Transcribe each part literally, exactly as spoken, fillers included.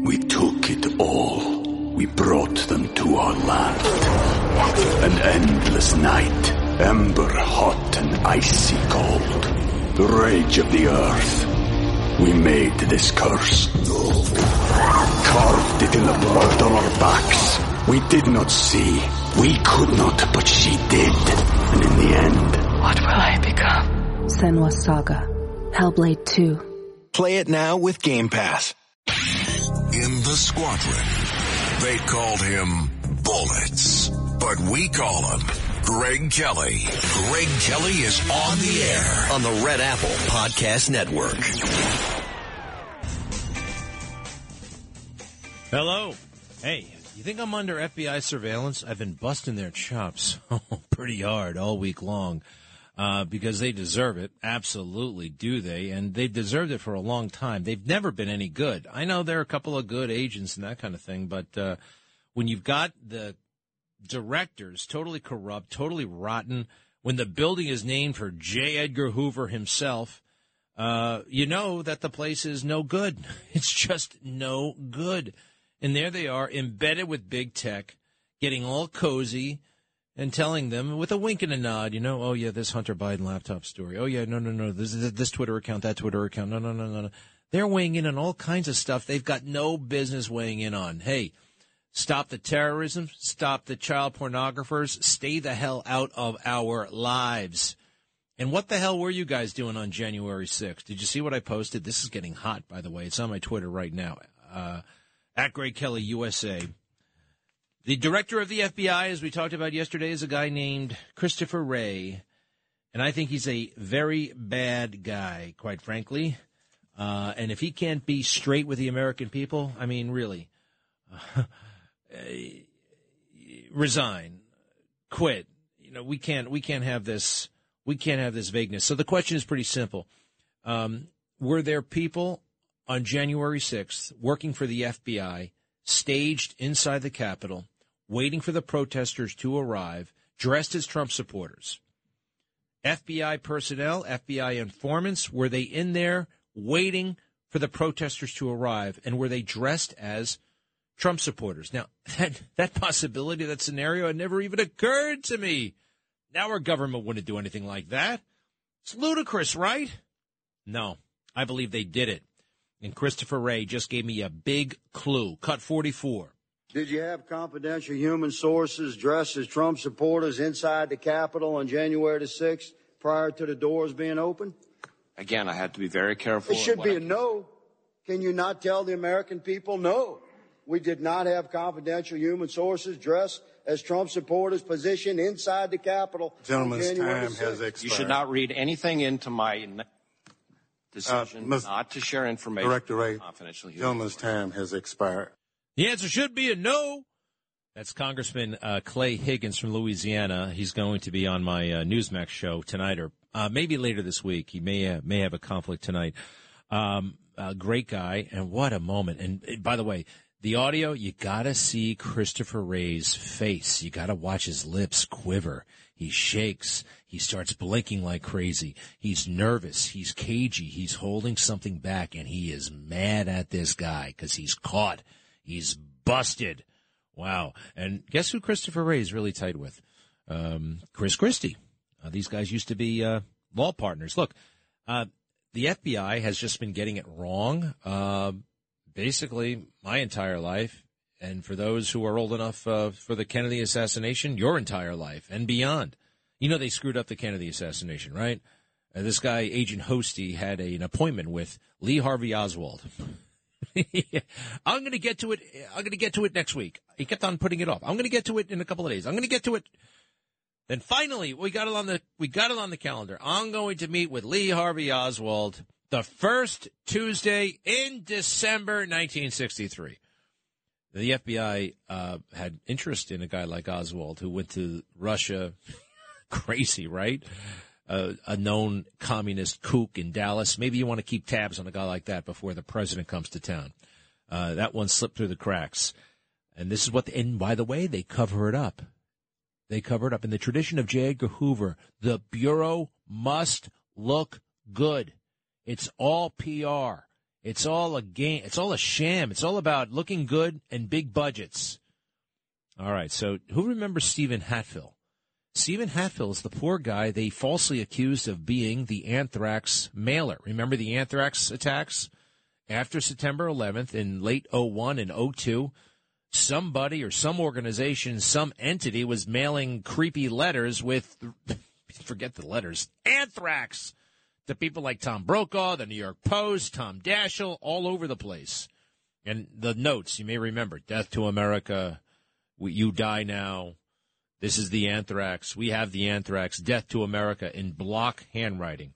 We took it all. We brought them to our land. An endless night, ember hot and icy cold. The rage of the earth. We made this curse. Carved it in the blood on our backs. We did not see. We could not, but she did. And in the end... What will I become? Senua's Saga. Hellblade two. Play it now with Game Pass. In the squadron, they called him Bullets, but we call him Greg Kelly. Greg Kelly is on the air on the Red Apple Podcast Network. Hello. Hey, you think I'm under F B I surveillance? I've been busting their chops pretty hard all week long. Uh, because they deserve it. Absolutely do they. And they've deserved it for a long time. They've never been any good. I know there are a couple of good agents and that kind of thing, but uh, when you've got the directors totally corrupt, totally rotten, when the building is named for J. Edgar Hoover himself, uh, you know that the place is no good. It's just no good. And there they are, embedded with big tech, getting all cozy, and telling them with a wink and a nod, you know, oh, yeah, this Hunter Biden laptop story. Oh, yeah, no, no, no, this this Twitter account, that Twitter account. No, no, no, no, no. They're weighing in on all kinds of stuff they've got no business weighing in on. Hey, stop the terrorism, stop the child pornographers, stay the hell out of our lives. And what the hell were you guys doing on January sixth? Did you see what I posted? This is getting hot, by the way. It's on my Twitter right now, uh, at Greg Kelly U S A. The director of the F B I, as we talked about yesterday, is a guy named Christopher Wray, and I think he's a very bad guy, quite frankly. Uh, and if he can't be straight with the American people, I mean, really, uh, resign, quit. You know, we can't we can't have this we can't have this vagueness. So the question is pretty simple: um, were there people on January sixth working for the F B I, staged inside the Capitol, waiting for the protesters to arrive, dressed as Trump supporters? F B I personnel, F B I informants, were they in there waiting for the protesters to arrive, and were they dressed as Trump supporters? Now, that, that possibility, that scenario, had never even occurred to me. Now our government wouldn't do anything like that. It's ludicrous, right? No, I believe they did it. And Christopher Wray just gave me a big clue. Cut forty-four. Did you have confidential human sources dressed as Trump supporters inside the Capitol on January the sixth prior to the doors being open? Again, I had to be very careful. It should be a no. Can you not tell the American people no? We did not have confidential human sources dressed as Trump supporters positioned inside the Capitol. Gentleman's time has expired. You should not read anything into my decision uh, not to share information. Director Wray, gentleman's time has expired. The answer should be a no. That's Congressman uh, Clay Higgins from Louisiana. He's going to be on my uh, Newsmax show tonight, or uh, maybe later this week. He may uh, may have a conflict tonight. Um, uh, great guy, and what a moment. And, and by the way, the audio, you got to see Christopher Wray's face. You got to watch his lips quiver. He shakes. He starts blinking like crazy. He's nervous. He's cagey. He's holding something back, and he is mad at this guy because he's caught. He's busted. Wow. And guess who Christopher Wray is really tight with? Um, Chris Christie. Uh, these guys used to be uh, law partners. Look, uh, the F B I has just been getting it wrong uh, basically my entire life. And for those who are old enough uh, for the Kennedy assassination, your entire life and beyond. You know they screwed up the Kennedy assassination, right? Uh, this guy, Agent Hosty, had a, an appointment with Lee Harvey Oswald. I'm going to get to it. I'm going to get to it next week. He kept on putting it off. I'm going to get to it in a couple of days. I'm going to get to it. Then finally, we got it on the we got it on the calendar. I'm going to meet with Lee Harvey Oswald the first Tuesday in December nineteen sixty-three. The F B I uh, had interest in a guy like Oswald who went to Russia. Crazy, right? Uh, a known communist kook in Dallas. Maybe you want to keep tabs on a guy like that before the president comes to town. Uh, that one slipped through the cracks. And this is what, the, and by the way, they cover it up. They cover it up. In the tradition of J. Edgar Hoover, the Bureau must look good. It's all P R. It's all a game. It's all a sham. It's all about looking good and big budgets. All right, so who remembers Stephen Hatfill? Stephen Hatfill is the poor guy they falsely accused of being the anthrax mailer. Remember the anthrax attacks? After September eleventh in late oh one and oh two, somebody or some organization, some entity was mailing creepy letters with, forget the letters, anthrax to people like Tom Brokaw, the New York Post, Tom Daschle, all over the place. And the notes, you may remember, death to America, we, you die now. This is the anthrax. We have the anthrax. Death to America in block handwriting.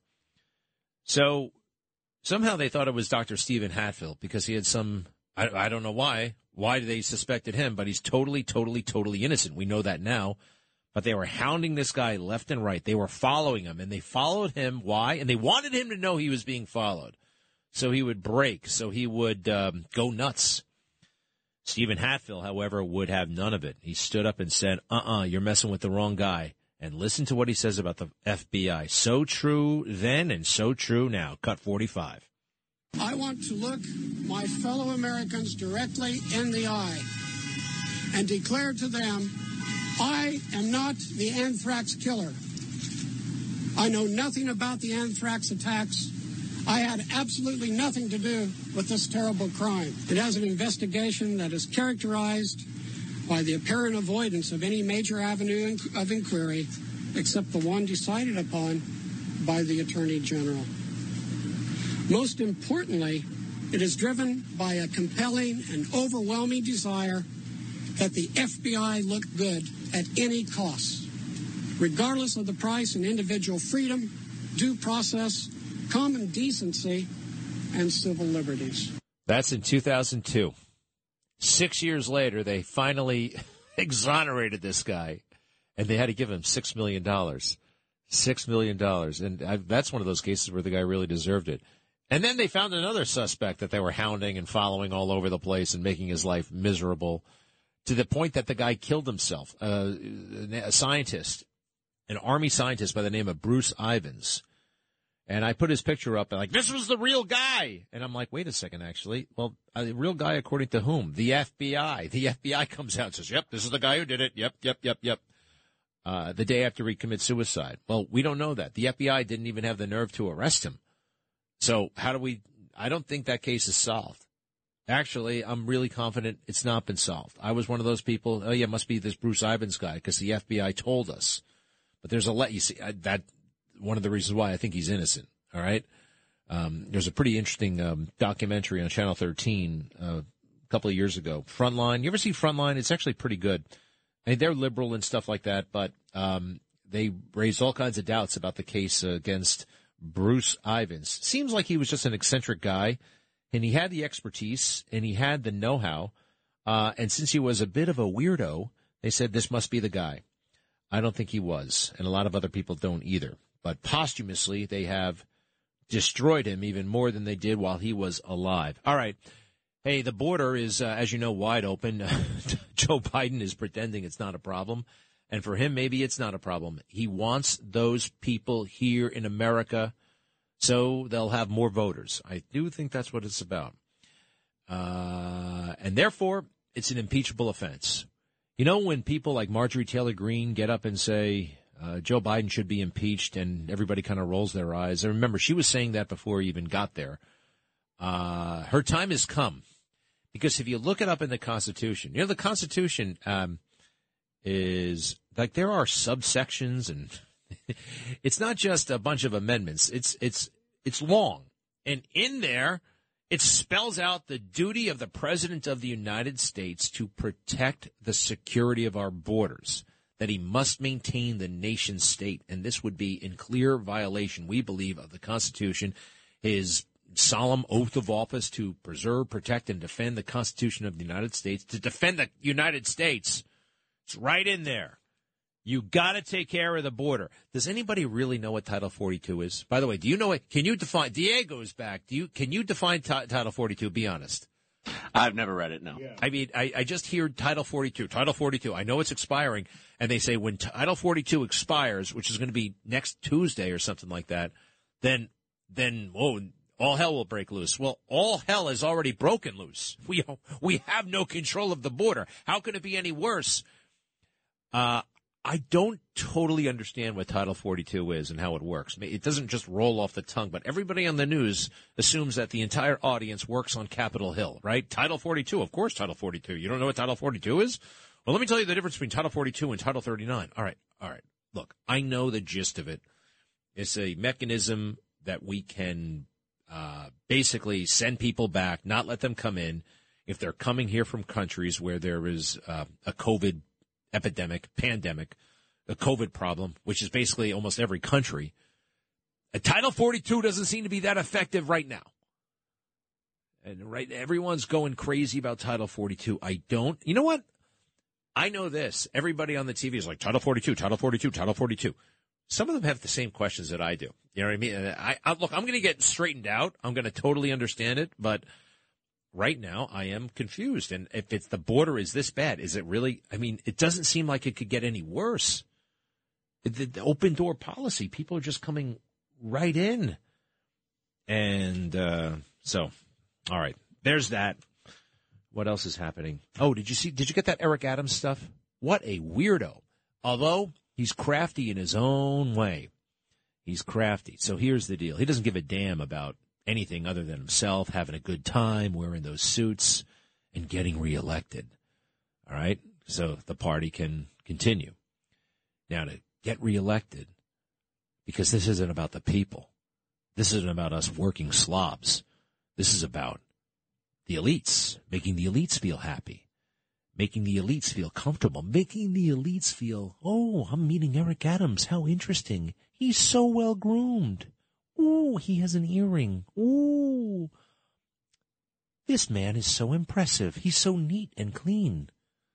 So somehow they thought it was Doctor Stephen Hatfill because he had some, I, I don't know why, why they suspected him, but he's totally, totally, totally innocent. We know that now. But they were hounding this guy left and right. They were following him, and they followed him. Why? And they wanted him to know he was being followed. So he would break, so he would um, go nuts. Stephen Hatfill, however, would have none of it. He stood up and said, uh-uh, you're messing with the wrong guy. And listen to what he says about the F B I. So true then and so true now. Cut forty-five. I want to look my fellow Americans directly in the eye and declare to them, I am not the anthrax killer. I know nothing about the anthrax attacks. I had absolutely nothing to do with this terrible crime. It has an investigation that is characterized by the apparent avoidance of any major avenue of inquiry except the one decided upon by the Attorney General. Most importantly, it is driven by a compelling and overwhelming desire that the F B I look good at any cost, regardless of the price in individual freedom, due process, common decency, and civil liberties. That's in two thousand two. Six years later, they finally exonerated this guy, and they had to give him six million dollars. Six million dollars. And I, that's one of those cases where the guy really deserved it. And then they found another suspect that they were hounding and following all over the place and making his life miserable to the point that the guy killed himself, uh, a scientist, an Army scientist by the name of Bruce Ivins. And I put his picture up and like, this was the real guy. And I'm like, wait a second, actually. Well, a real guy according to whom? The F B I. The F B I comes out and says, yep, this is the guy who did it. Yep, yep, yep, yep. Uh, the day after he commits suicide. Well, we don't know that. The F B I didn't even have the nerve to arrest him. So how do we, I don't think that case is solved. Actually, I'm really confident it's not been solved. I was one of those people, oh yeah, it must be this Bruce Ivins guy because the F B I told us. But there's a let you see, that, one of the reasons why I think he's innocent, all right? Um, there's a pretty interesting um, documentary on Channel thirteen uh, a couple of years ago. Frontline. You ever see Frontline? It's actually pretty good. I mean, they're liberal and stuff like that, but um, they raised all kinds of doubts about the case uh, against Bruce Ivins. Seems like he was just an eccentric guy, and he had the expertise, and he had the know-how. Uh, and since he was a bit of a weirdo, they said this must be the guy. I don't think he was, and a lot of other people don't either. But posthumously, they have destroyed him even more than they did while he was alive. All right. Hey, the border is, uh, as you know, wide open. Joe Biden is pretending it's not a problem. And for him, maybe it's not a problem. He wants those people here in America so they'll have more voters. I do think that's what it's about. Uh, and therefore, it's an impeachable offense. You know, when people like Marjorie Taylor Greene get up and say, Uh, Joe Biden should be impeached, and everybody kind of rolls their eyes. And remember, she was saying that before he even got there. Uh, her time has come. Because if you look it up in the Constitution, you know, the Constitution um, is, like, there are subsections, and it's not just a bunch of amendments. It's, it's, it's long. And in there, it spells out the duty of the President of the United States to protect the security of our borders, that he must maintain the nation state. And this would be in clear violation, we believe, of the Constitution, his solemn oath of office to preserve, protect, and defend the Constitution of the United States, to defend the United States. It's right in there. You got to take care of the border. Does anybody really know what Title forty-two is? By the way, do you know it? Can you define, Diego's back. Do you, can you define t- Title forty-two? Be honest. I've never read it, no. Yeah. I mean, I, I just hear Title forty-two. Title forty-two. I know it's expiring, and they say when Title forty-two expires, which is going to be next Tuesday or something like that, then, then, oh, all hell will break loose. Well, all hell has already broken loose. We we have no control of the border. How can it be any worse? Uh, I don't totally understand what Title forty-two is and how it works. It doesn't just roll off the tongue, but everybody on the news assumes that the entire audience works on Capitol Hill, right? Title forty-two, of course, Title forty-two. You don't know what Title forty-two is? Well, let me tell you the difference between Title forty-two and Title thirty-nine. All right, all right. Look, I know the gist of it. It's a mechanism that we can uh, basically send people back, not let them come in if they're coming here from countries where there is uh, a COVID epidemic, pandemic, a COVID problem, which is basically almost every country. A Title forty-two doesn't seem to be that effective right now. And right, everyone's going crazy about Title forty-two. I don't. You know what? I know this. Everybody on the T V is like, Title forty-two, Title forty-two, Title forty-two. Some of them have the same questions that I do. You know what I mean? I, I look, I'm going to get straightened out. I'm going to totally understand it. But right now, I am confused. And if it's the border is this bad, is it really? I mean, it doesn't seem like it could get any worse. The, the open door policy, people are just coming right in. And uh, so, all right, there's that. What else is happening? Oh, did you see? Did you get that Eric Adams stuff? What a weirdo. Although he's crafty in his own way. He's crafty. So here's the deal. He doesn't give a damn about anything other than himself, having a good time, wearing those suits, and getting reelected. All right? So the party can continue. Now, to get reelected, because this isn't about the people. This isn't about us working slobs. This is about the elites, making the elites feel happy, making the elites feel comfortable, making the elites feel, oh, I'm meeting Eric Adams. How interesting. He's so well groomed. Ooh, he has an earring. Ooh, this man is so impressive. He's so neat and clean.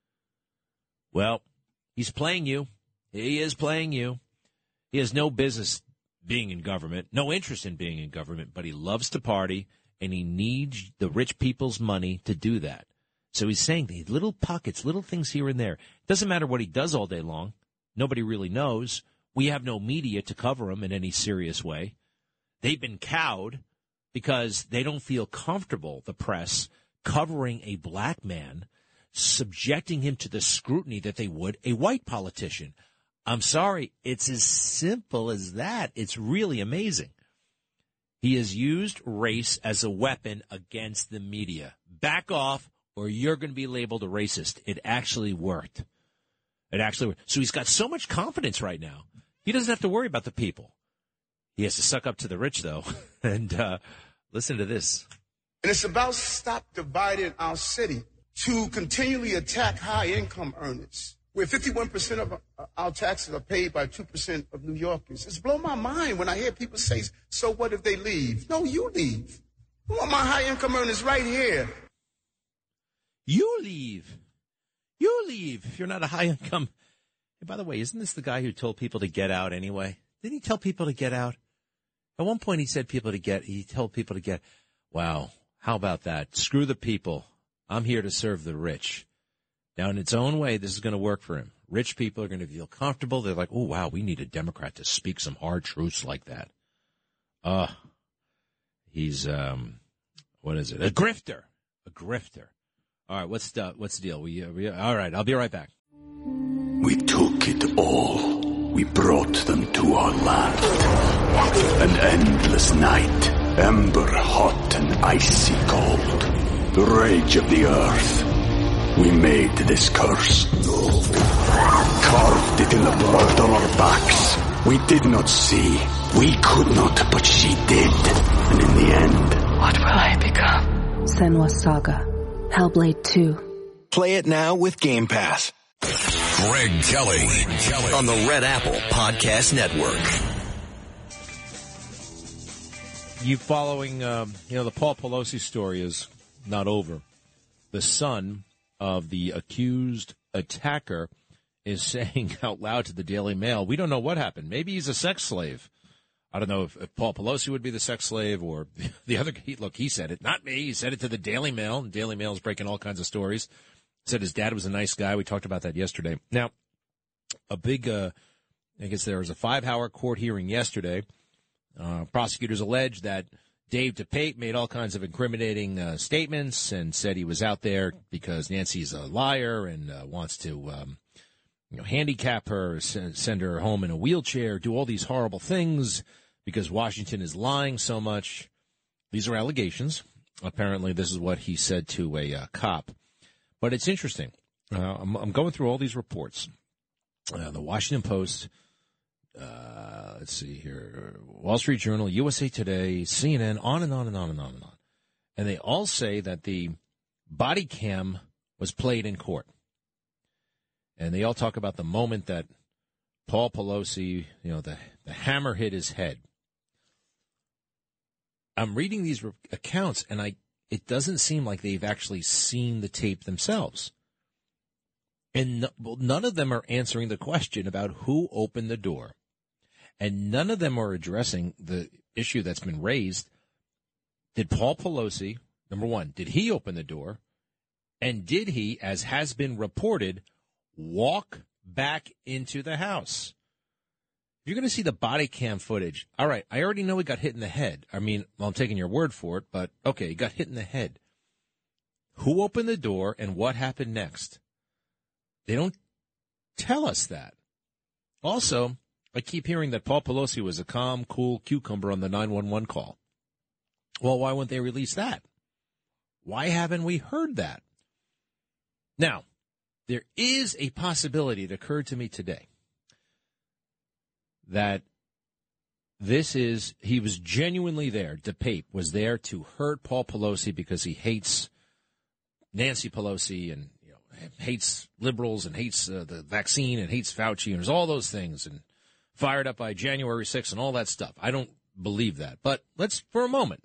Well, he's playing you. He is playing you. He has no business being in government, no interest in being in government, but he loves to party. And he needs the rich people's money to do that. So he's saying these little pockets, little things here and there. Doesn't matter what he does all day long. Nobody really knows. We have no media to cover him in any serious way. They've been cowed because they don't feel comfortable, the press, covering a black man, subjecting him to the scrutiny that they would a white politician. I'm sorry. It's as simple as that. It's really amazing. He has used race as a weapon against the media. Back off, or you're going to be labeled a racist. It actually worked. It actually worked. So he's got so much confidence right now. He doesn't have to worry about the people. He has to suck up to the rich, though. And uh, listen to this. And it's about stop dividing our city to continually attack high-income earners, where fifty-one percent of our taxes are paid by two percent of New Yorkers. It's blown my mind when I hear people say, so what if they leave? No, you leave. I want my high-income earners right here. You leave. You leave if you're not a high-income. Hey, by the way, isn't this the guy who told people to get out anyway? Didn't he tell people to get out? At one point he said people to get, he told people to get, wow, how about that? Screw the people. I'm here to serve the rich. Now, in its own way, this is going to work for him. Rich people are going to feel comfortable. They're like, oh, wow, we need a Democrat to speak some hard truths like that. Uh, he's, um, what is it? A grifter. A grifter. All right, what's the, what's the deal? We, uh, we, all right, I'll be right back. We took it all. We brought them to our land. An endless night, ember hot and icy cold. The rage of the earth. We made this curse. Carved it in the blood on our backs. We did not see. We could not, but she did. And in the end, what will I become? Senua's Saga. Hellblade two. Play it now with Game Pass. Greg Kelly, Greg Kelly on the Red Apple Podcast Network. You following, um, you know, the Paul Pelosi story is not over. The son of the accused attacker is saying out loud to the Daily Mail, we don't know what happened. Maybe he's a sex slave. I don't know if, if Paul Pelosi would be the sex slave or the other. He, look, he said it, not me. He said it to the Daily Mail. The Daily Mail is breaking all kinds of stories. Said his dad was a nice guy. We talked about that yesterday. Now, a big, uh, I guess there was a five-hour court hearing yesterday. Uh, prosecutors allege that Dave DePape made all kinds of incriminating uh, statements and said he was out there because Nancy's a liar and uh, wants to um, you know, handicap her, send her home in a wheelchair, do all these horrible things because Washington is lying so much. These are allegations. Apparently, this is what he said to a uh, cop. But it's interesting. Uh, I'm, I'm going through all these reports. Uh, the Washington Post, uh, let's see here, Wall Street Journal, U S A Today, C N N, on and on and on and on and on. And they all say that the body cam was played in court. And they all talk about the moment that Paul Pelosi, you know, the, the hammer hit his head. I'm reading these re- accounts, and I it doesn't seem like they've actually seen the tape themselves. And no, well, none of them are answering the question about who opened the door. And none of them are addressing the issue that's been raised. Did Paul Pelosi, number one, did he open the door? And did he, as has been reported, walk back into the house? If you're going to see the body cam footage, all right, I already know he got hit in the head. I mean, well, I'm taking your word for it, but okay, he got hit in the head. Who opened the door and what happened next? They don't tell us that. Also, I keep hearing that Paul Pelosi was a calm, cool cucumber on the nine one one call. Well, why wouldn't they release that? Why haven't we heard that? Now, there is a possibility, it occurred to me today, that this is, he was genuinely there, DePape was there to hurt Paul Pelosi because he hates Nancy Pelosi and you know hates liberals and hates uh, the vaccine and hates Fauci and there's all those things and fired up by January sixth and all that stuff. I don't believe that. But let's, for a moment.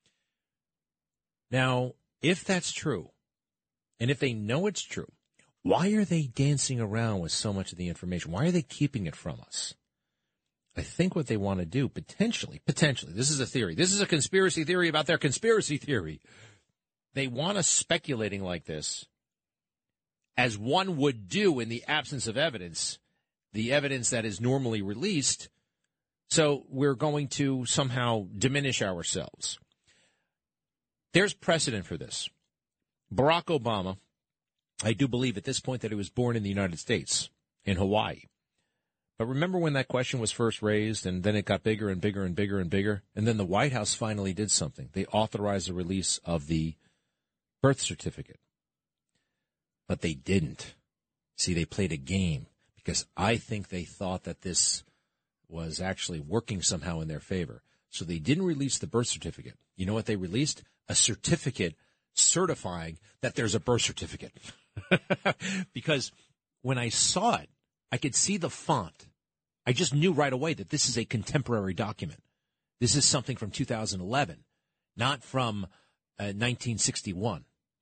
Now, if that's true, and if they know it's true, why are they dancing around with so much of the information? Why are they keeping it from us? I think what they want to do, potentially, potentially, this is a theory. This is a conspiracy theory about their conspiracy theory. They want us speculating like this, as one would do in the absence of evidence, the evidence that is normally released. So we're going to somehow diminish ourselves. There's precedent for this. Barack Obama, I do believe at this point that he was born in the United States, in Hawaii. But remember when that question was first raised, and then it got bigger and bigger and bigger and bigger, and then the White House finally did something. They authorized the release of the birth certificate. But they didn't. See, they played a game, because I think they thought that this was actually working somehow in their favor. So they didn't release the birth certificate. You know what they released? A certificate certifying that there's a birth certificate. Because when I saw it, I could see the font. I just knew right away that this is a contemporary document. This is something from two thousand eleven, not from uh, nineteen sixty-one.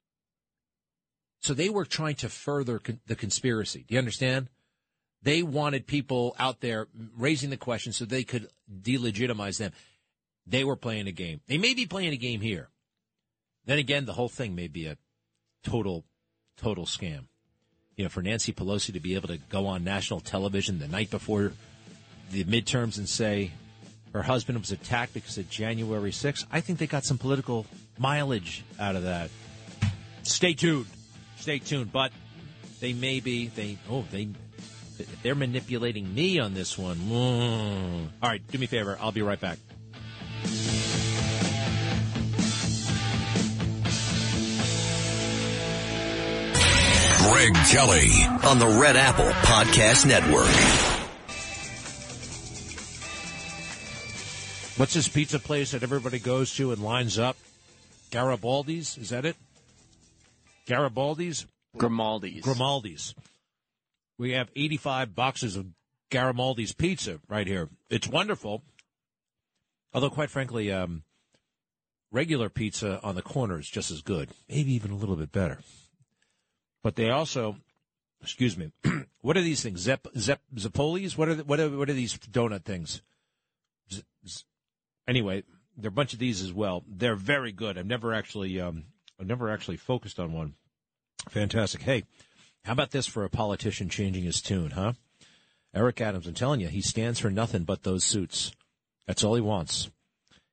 So they were trying to further con- the conspiracy. Do you understand? They wanted people out there raising the question so they could delegitimize them. They were playing a game. They may be playing a game here. Then again, the whole thing may be a total, total scam. You know, for Nancy Pelosi to be able to go on national television the night before the midterms and say her husband was attacked because of January sixth, I think they got some political mileage out of that. Stay tuned. Stay tuned. But they may be, they, oh, they, they're manipulating me on this one. Mm. All right, do me a favor. I'll be right back. Greg Kelly on the Red Apple Podcast Network. What's this pizza place that everybody goes to and lines up? Garibaldi's? Is that it? Garibaldi's? Grimaldi's. Grimaldi's. We have eighty-five boxes of Garibaldi's pizza right here. It's wonderful. Although, quite frankly, um, regular pizza on the corner is just as good. Maybe even a little bit better. But they also, excuse me, what are these things? Zep, Zep, Zeppolis? What are, the, what are what are these donut things? Z, z, anyway, there are a bunch of these as well. They're very good. I've never actually, um, I've never actually focused on one. Fantastic. Hey, how about this for a politician changing his tune, huh? Eric Adams, I'm telling you, he stands for nothing but those suits. That's all he wants.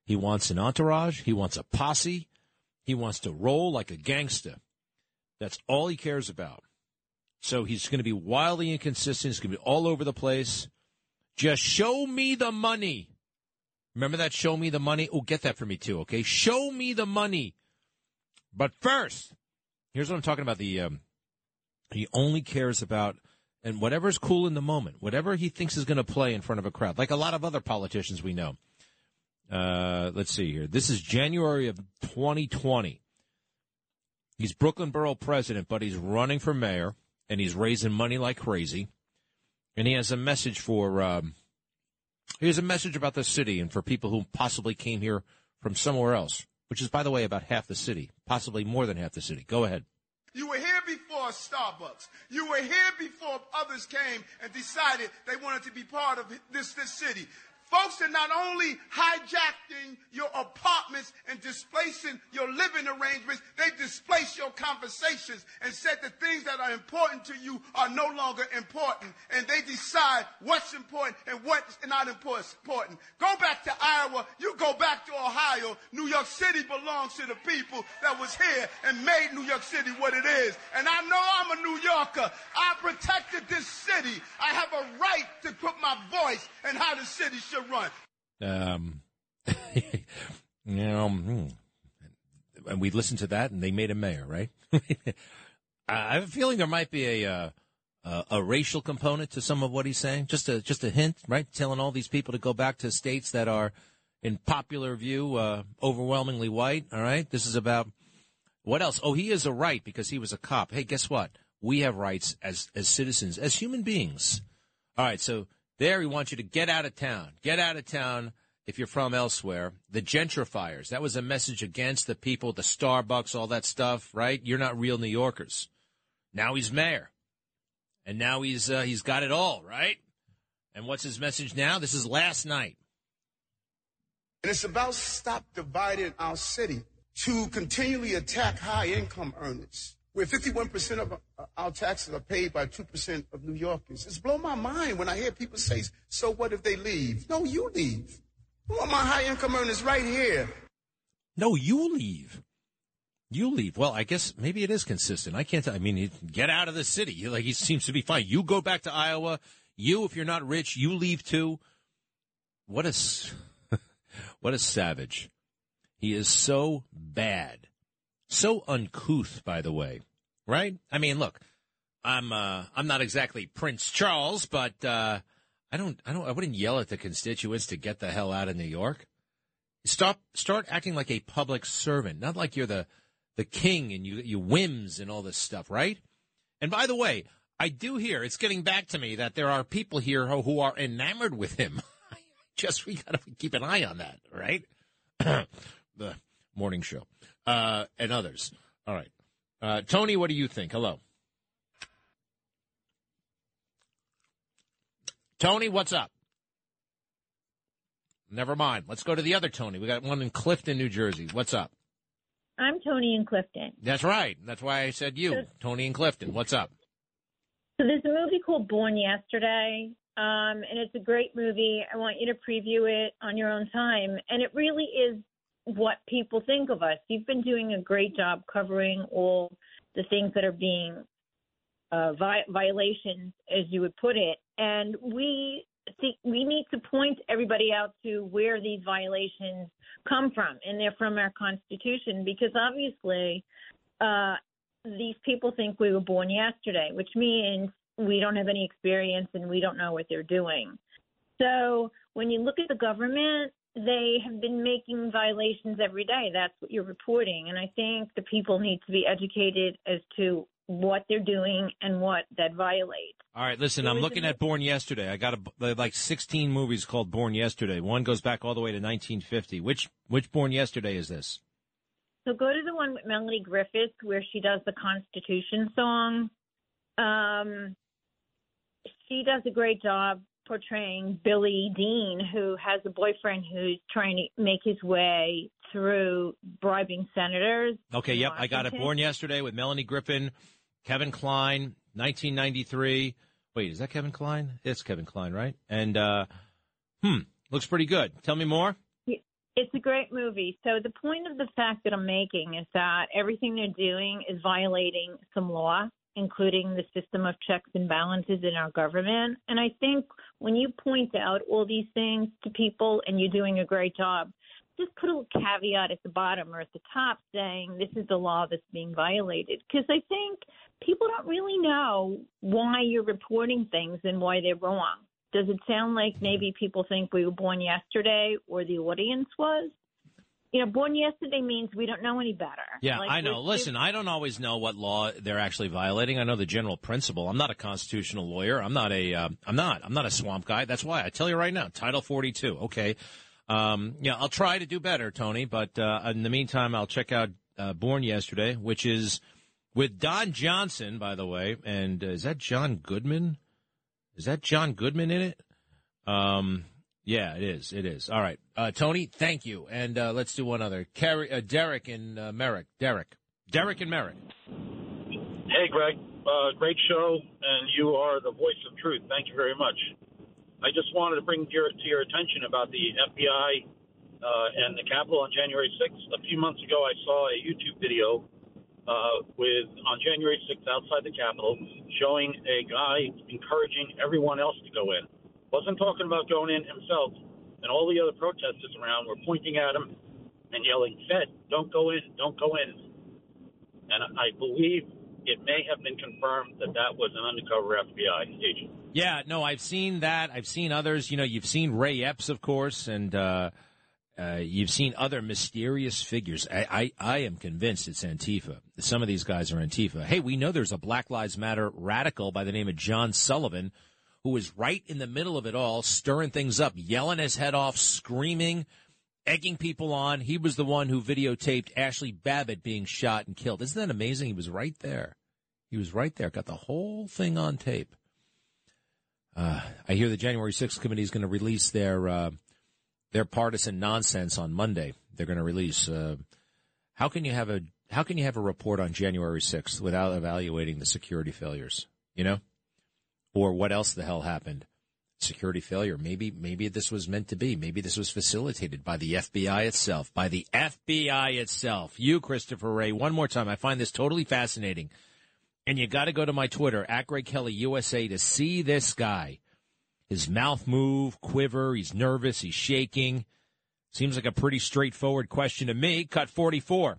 He wants an entourage. He wants a posse. He wants to roll like a gangster. That's all he cares about. So he's going to be wildly inconsistent. He's going to be all over the place. Just show me the money. Remember that show me the money? Oh, get that for me too, okay? Show me the money. But first, here's what I'm talking about. The um, he only cares about, and whatever's cool in the moment, whatever he thinks is going to play in front of a crowd, like a lot of other politicians we know. Uh, let's see here. This is January of twenty twenty. He's Brooklyn Borough president, but he's running for mayor, and he's raising money like crazy. And he has a message for, um, he has a message about the city and for people who possibly came here from somewhere else, which is, by the way, about half the city, possibly more than half the city. Go ahead. You were here before Starbucks. You were here before others came and decided they wanted to be part of this, this city. Folks are not only hijacking your apartments and displacing your living arrangements, they displace your conversations and said the things that are important to you are no longer important. And they decide what's important and what's not important. Go back to Iowa. You go back to Ohio. New York City belongs to the people that was here and made New York City what it is. And I know I'm a New Yorker. I protected this city. I have a right to put my voice in how the city should run. Um, you know, and we listened to that, and they made a mayor, right? I have a feeling there might be a, uh, a a racial component to some of what he's saying. Just a just a hint, right? Telling all these people to go back to states that are, in popular view, uh, overwhelmingly white. All right, this is about what else? Oh, he is a right because he was a cop. Hey, guess what? We have rights as as citizens, as human beings. All right, so. There, we want you to get out of town. Get out of town if you're from elsewhere. The gentrifiers, that was a message against the people, the Starbucks, all that stuff, right? You're not real New Yorkers. Now he's mayor. And now he's uh, he's got it all, right? And what's his message now? This is last night. And it's about stop dividing our city to continually attack high-income earners, where fifty-one percent of our taxes are paid by two percent of New Yorkers. It's blown my mind when I hear people say, so what if they leave? No, you leave. I want my high-income earners right here. No, you leave. You leave. Well, I guess maybe it is consistent. I can't, I mean, get out of the city. Like, he seems to be fine. You go back to Iowa. You, if you're not rich, you leave too. What a, what a savage. He is so bad. So uncouth, by the way, right? I mean, look, I'm uh, I'm not exactly Prince Charles, but uh, I don't I don't I wouldn't yell at the constituents to get the hell out of New York. Stop, start acting like a public servant, not like you're the the king and you you whims and all this stuff, right? And by the way, I do hear it's getting back to me that there are people here who, who are enamored with him. Just we got to keep an eye on that, right? The morning show. Uh, and others. All right. Uh, Tony, what do you think? Hello. Tony, what's up? Never mind. Let's go to the other Tony. We got one in Clifton, New Jersey. What's up? I'm Tony in Clifton. That's right. That's why I said you, so, Tony in Clifton. What's up? So there's a movie called Born Yesterday, um, and it's a great movie. I want you to preview it on your own time. And it really is what people think of us. You've been doing a great job covering all the things that are being uh, vi- violations, as you would put it. And we think we need to point everybody out to where these violations come from, and they're from our Constitution, because obviously uh, these people think we were born yesterday, which means we don't have any experience and we don't know what they're doing. So when you look at the government, they have been making violations every day. That's what you're reporting. And I think the people need to be educated as to what they're doing and what that violates. All right, listen, I'm looking at Born Yesterday. I got a, like sixteen movies called Born Yesterday. One goes back all the way to nineteen fifty. Which which Born Yesterday is this? So go to the one with Melanie Griffith where she does the Constitution song. Um, she does a great job portraying Billy Dean, who has a boyfriend who's trying to make his way through bribing senators. Okay, yep, Washington. I got it. Born Yesterday with Melanie Griffin, Kevin Kline, nineteen ninety-three. Wait, is that Kevin Kline? It's Kevin Kline, right? And, uh, hmm, looks pretty good. Tell me more. It's a great movie. So the point of the fact that I'm making is that everything they're doing is violating some law, including the system of checks and balances in our government. And I think when you point out all these things to people and you're doing a great job, just put a caveat at the bottom or at the top saying this is the law that's being violated. Because I think people don't really know why you're reporting things and why they're wrong. Does it sound like maybe people think we were born yesterday or the audience was? You know, born yesterday means we don't know any better. Yeah, like, I know. Listen, I don't always know what law they're actually violating. I know the general principle. I'm not a constitutional lawyer. I'm not a. Uh, I'm not. I'm not a swamp guy. That's why I tell you right now. Title forty-two. Okay. Um, yeah, I'll try to do better, Tony. But uh, in the meantime, I'll check out uh, Born Yesterday, which is with Don Johnson, by the way. And uh, is that John Goodman? Is that John Goodman in it? Um. Yeah, it is. It is. All right. Uh, Tony, thank you. And uh, let's do one other. Carrie, uh, Derek and uh, Merrick. Derek. Derek and Merrick. Hey, Greg. Uh, great show, and you are the voice of truth. Thank you very much. I just wanted to bring to your, to your attention about the F B I uh, and the Capitol on January sixth. A few months ago, I saw a YouTube video uh, with on January sixth outside the Capitol showing a guy encouraging everyone else to go in. Wasn't talking about going in himself, and all the other protesters around were pointing at him and yelling, Fed, don't go in, don't go in. And I believe it may have been confirmed that that was an undercover F B I agent. Yeah, no, I've seen that. I've seen others. You know, you've seen Ray Epps, of course, and uh, uh, you've seen other mysterious figures. I, I, I am convinced it's Antifa. Some of these guys are Antifa. Hey, we know there's a Black Lives Matter radical by the name of John Sullivan who was right in the middle of it all, stirring things up, yelling his head off, screaming, egging people on. He was the one who videotaped Ashley Babbitt being shot and killed. Isn't that amazing? He was right there. He was right there. Got the whole thing on tape. Uh, I hear the January sixth committee is going to release their uh, their partisan nonsense on Monday. They're going to release. Uh, how can you have a how can you have a report on January sixth without evaluating the security failures? You know. Or what else the hell happened? Security failure. Maybe maybe this was meant to be. Maybe this was facilitated by the F B I itself. By the F B I itself. You, Christopher Wray, one more time. I find this totally fascinating. And you got to go to my Twitter, at Greg Kelly U S A, to see this guy. His mouth move, quiver, he's nervous, he's shaking. Seems like a pretty straightforward question to me. Cut forty-four.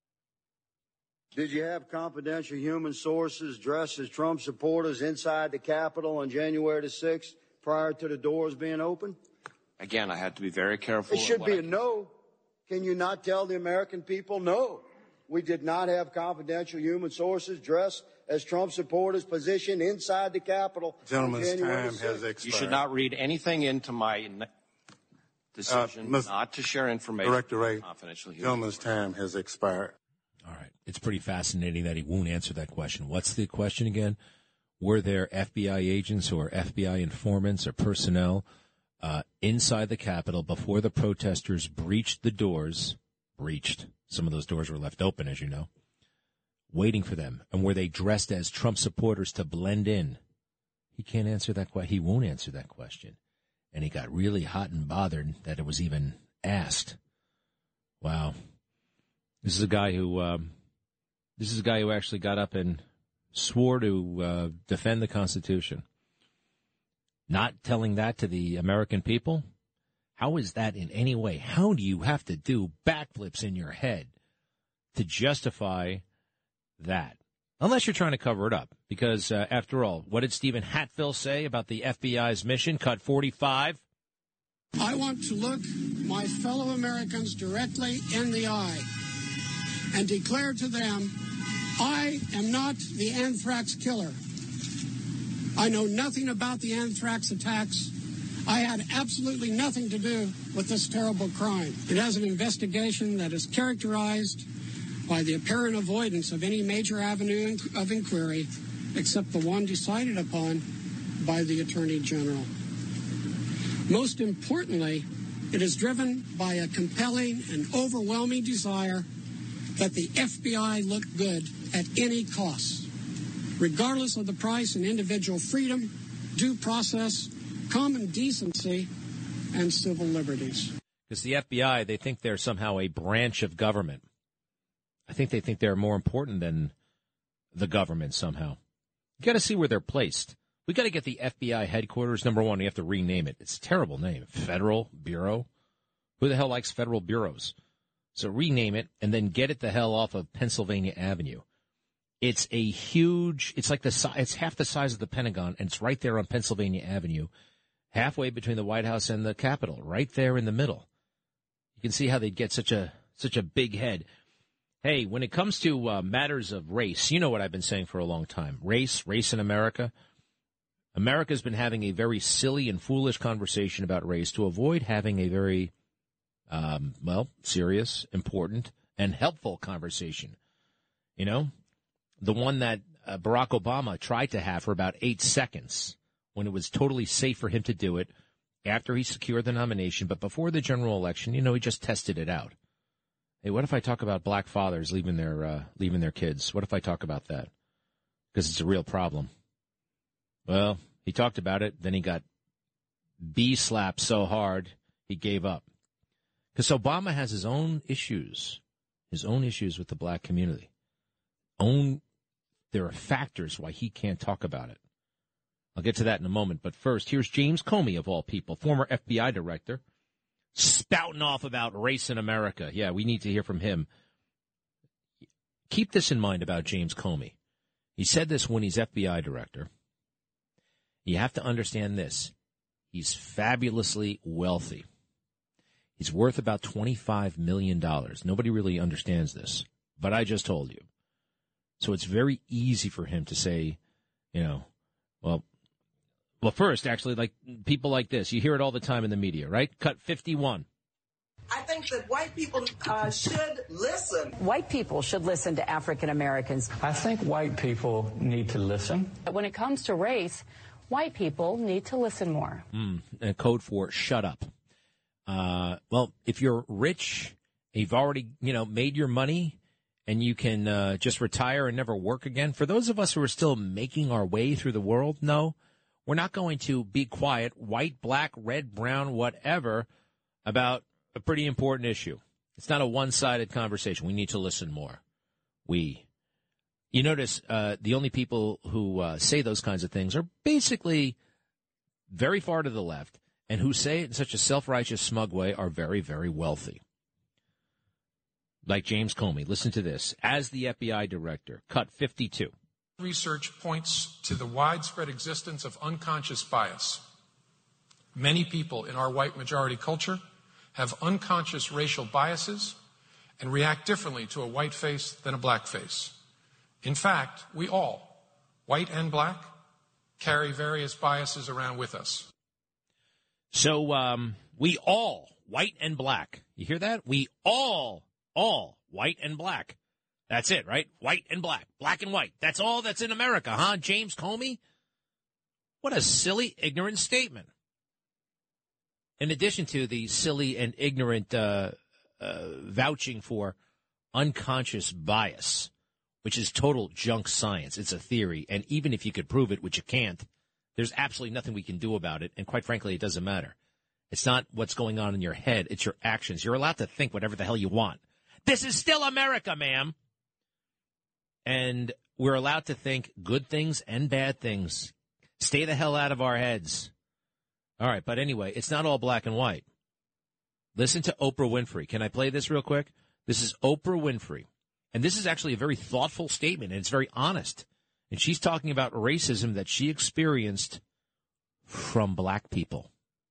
Did you have confidential human sources dressed as Trump supporters inside the Capitol on January the sixth prior to the doors being open? Again, I had to be very careful. It should be a no. Can you not tell the American people no? We did not have confidential human sources dressed as Trump supporters positioned inside the Capitol. Gentleman's time has expired. You should not read anything into my decision uh, not to share information. Director Wray, confidential. Gentleman's time has expired. All right. It's pretty fascinating that he won't answer that question. What's the question again? Were there F B I agents or F B I informants or personnel uh, inside the Capitol before the protesters breached the doors? Breached. Some of those doors were left open, as you know. Waiting for them. And were they dressed as Trump supporters to blend in? He can't answer that question. He won't answer that question. And he got really hot and bothered that it was even asked. Wow. This is a guy who, um, this is a guy who actually got up and swore to uh, defend the Constitution. Not telling that to the American people? How is that in any way? How do you have to do backflips in your head to justify that? Unless you're trying to cover it up. Because, uh, after all, what did Stephen Hatfill say about the F B I's mission? Cut forty-five. I want to look my fellow Americans directly in the eye and declare to them, I am not the anthrax killer. I know nothing about the anthrax attacks. I had absolutely nothing to do with this terrible crime. It has an investigation that is characterized by the apparent avoidance of any major avenue of inquiry except the one decided upon by the Attorney General. Most importantly, it is driven by a compelling and overwhelming desire that the F B I look good at any cost, regardless of the price in individual freedom, due process, common decency, and civil liberties. Because the F B I, they think they're somehow a branch of government. I think they think they're more important than the government somehow. You got to see where they're placed. We got to get the F B I headquarters. Number one, we have to rename it. It's a terrible name. Federal Bureau. Who the hell likes federal bureaus? So rename it and then get it the hell off of Pennsylvania Avenue. It's a huge, it's like the si- it's half the size of the Pentagon, and it's right there on Pennsylvania Avenue, halfway between the White House and the Capitol, right there in the middle. You can see how they'd get such a such a big head. Hey, when it comes to uh, matters of race, you know what I've been saying for a long time. Race, race in America. America's been having a very silly and foolish conversation about race to avoid having a very, um, well, serious, important, and helpful conversation. You know? The one that uh, Barack Obama tried to have for about eight seconds when it was totally safe for him to do it after he secured the nomination. But before the general election, you know, he just tested it out. Hey, what if I talk about black fathers leaving their uh, leaving their kids? What if I talk about that? Because it's a real problem. Well, he talked about it. Then he got bee-slapped so hard he gave up. Because Obama has his own issues, his own issues with the black community. Own There are factors why he can't talk about it. I'll get to that in a moment. But first, here's James Comey, of all people, former F B I director, spouting off about race in America. Yeah, we need to hear from him. Keep this in mind about James Comey. He said this when he's F B I director. You have to understand this. He's fabulously wealthy. He's worth about twenty-five million dollars. Nobody really understands this, but I just told you. So it's very easy for him to say, you know, well, well, first, actually, like people like this, you hear it all the time in the media, right? Cut fifty-one. I think that white people uh, should listen. White people should listen to African Americans. I think white people need to listen. When it comes to race, white people need to listen more. Mm, a code for shut up. Uh, well, if you're rich, you've already, you know, made your money, and you can uh, just retire and never work again. For those of us who are still making our way through the world, no, we're not going to be quiet, white, black, red, brown, whatever, about a pretty important issue. It's not a one-sided conversation. We need to listen more. We. You notice uh, the only people who uh, say those kinds of things are basically very far to the left, and who say it in such a self-righteous, smug way are very, very wealthy. Like James Comey. Listen to this. As the F B I director, cut fifty-two. Research points to the widespread existence of unconscious bias. Many people in our white majority culture have unconscious racial biases and react differently to a white face than a black face. In fact, we all, white and black, carry various biases around with us. So um, we all, white and black, you hear that? We all All white and black. That's it, right? White and black. Black and white. That's all that's in America, huh, James Comey? What a silly, ignorant statement. In addition to the silly and ignorant uh, uh, vouching for unconscious bias, which is total junk science. It's a theory. And even if you could prove it, which you can't, there's absolutely nothing we can do about it. And quite frankly, it doesn't matter. It's not what's going on in your head. It's your actions. You're allowed to think whatever the hell you want. This is still America, ma'am. And we're allowed to think good things and bad things. Stay the hell out of our heads. All right, but anyway, it's not all black and white. Listen to Oprah Winfrey. Can I play this real quick? This is Oprah Winfrey. And this is actually a very thoughtful statement, and it's very honest. And she's talking about racism that she experienced from black people.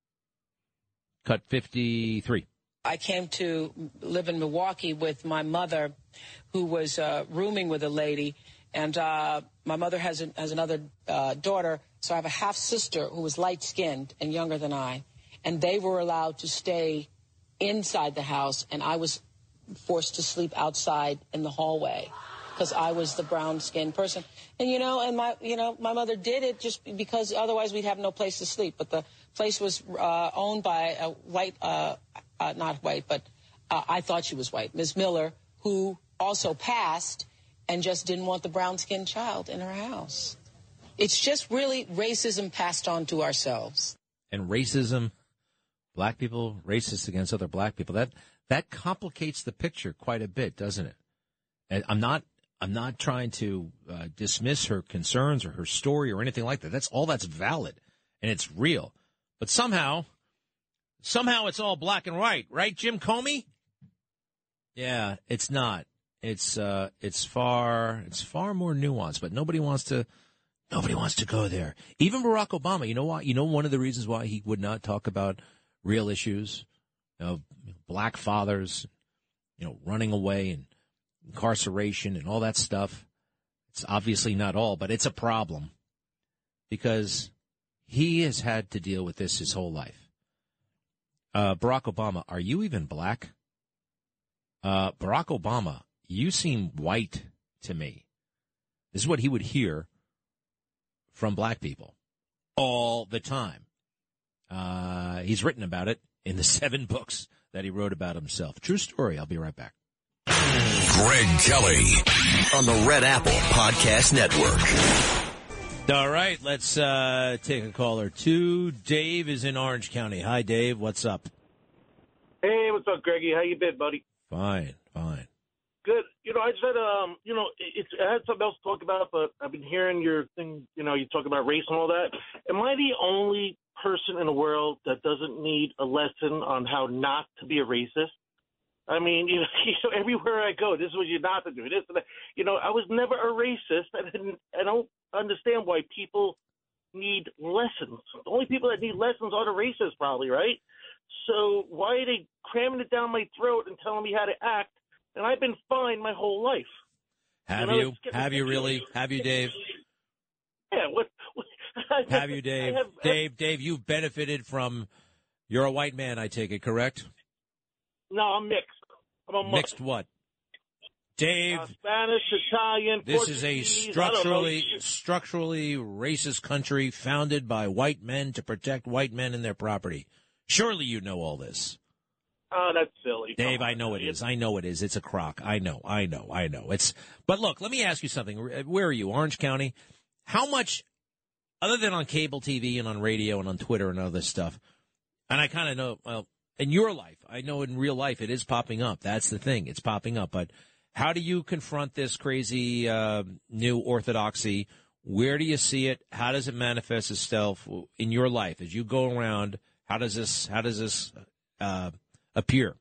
Cut fifty-three. I came to live in Milwaukee with my mother, who was uh, rooming with a lady, and uh, my mother has, a, has another uh, daughter, so I have a half-sister who was light-skinned and younger than I, and they were allowed to stay inside the house, and I was forced to sleep outside in the hallway because I was the brown-skinned person. And, you know, and my, you know, my mother did it just because otherwise we'd have no place to sleep, but the place was uh, owned by a white uh Uh, not white, but uh, I thought she was white, Miz Miller, who also passed and just didn't want the brown-skinned child in her house. It's just really racism passed on to ourselves. And racism Black people racist against other black people. That that complicates the picture quite a bit, doesn't it? And I'm not I'm not trying to uh, dismiss her concerns or her story or anything like that. That's all that's valid and it's real. But somehow, somehow it's all black and white, right, Jim Comey? Yeah, it's not. It's uh, it's far it's far more nuanced. But nobody wants to nobody wants to go there. Even Barack Obama. You know why? You know one of the reasons why he would not talk about real issues, you know, black fathers, you know, running away and incarceration and all that stuff. It's obviously not all, but it's a problem because he has had to deal with this his whole life. Uh, Barack Obama, are you even black? Uh, Barack Obama, you seem white to me. This is what he would hear from black people all the time. Uh, he's written about it in the seven books that he wrote about himself. True story. I'll be right back. Greg Kelly on the Red Apple Podcast Network. All right, let's uh, take a call or two. Dave is in Orange County. Hi, Dave. What's up? Hey, what's up, Greggy? How you been, buddy? Fine, fine. Good. You know, I just had, um, you know, it's, I had something else to talk about, but I've been hearing your thing, you know, you talk about race and all that. Am I the only person in the world that doesn't need a lesson on how not to be a racist? I mean, you know, you know, everywhere I go, this is what you're not to do. This and that. You know, I was never a racist. I didn't. I don't understand why people need lessons. The only people that need lessons are the racists, probably, right? So why are they cramming it down my throat and telling me how to act? And I've been fine my whole life. Have you? you? Have you really? Have you, Dave? Yeah. What? what have you, Dave? have, Dave, Dave, you've benefited from. You're a white man, I take it, correct? No, I'm mixed. I'm a mixed what? Dave, uh, Spanish, Italian, this Portuguese, is a structurally structurally racist country founded by white men to protect white men and their property. Surely you know all this. Oh, that's silly. Dave, I know it is. I know it is. It's a crock. I know. I know. I know. It's. But look, let me ask you something. Where are you? Orange County? How much, other than on cable T V and on radio and on Twitter and all this stuff, and I kind of know, well, in your life, I know in real life it is popping up. That's the thing. It's popping up. But how do you confront this crazy uh, new orthodoxy? Where do you see it? How does it manifest itself in your life as you go around? How does this? How does this uh, appear?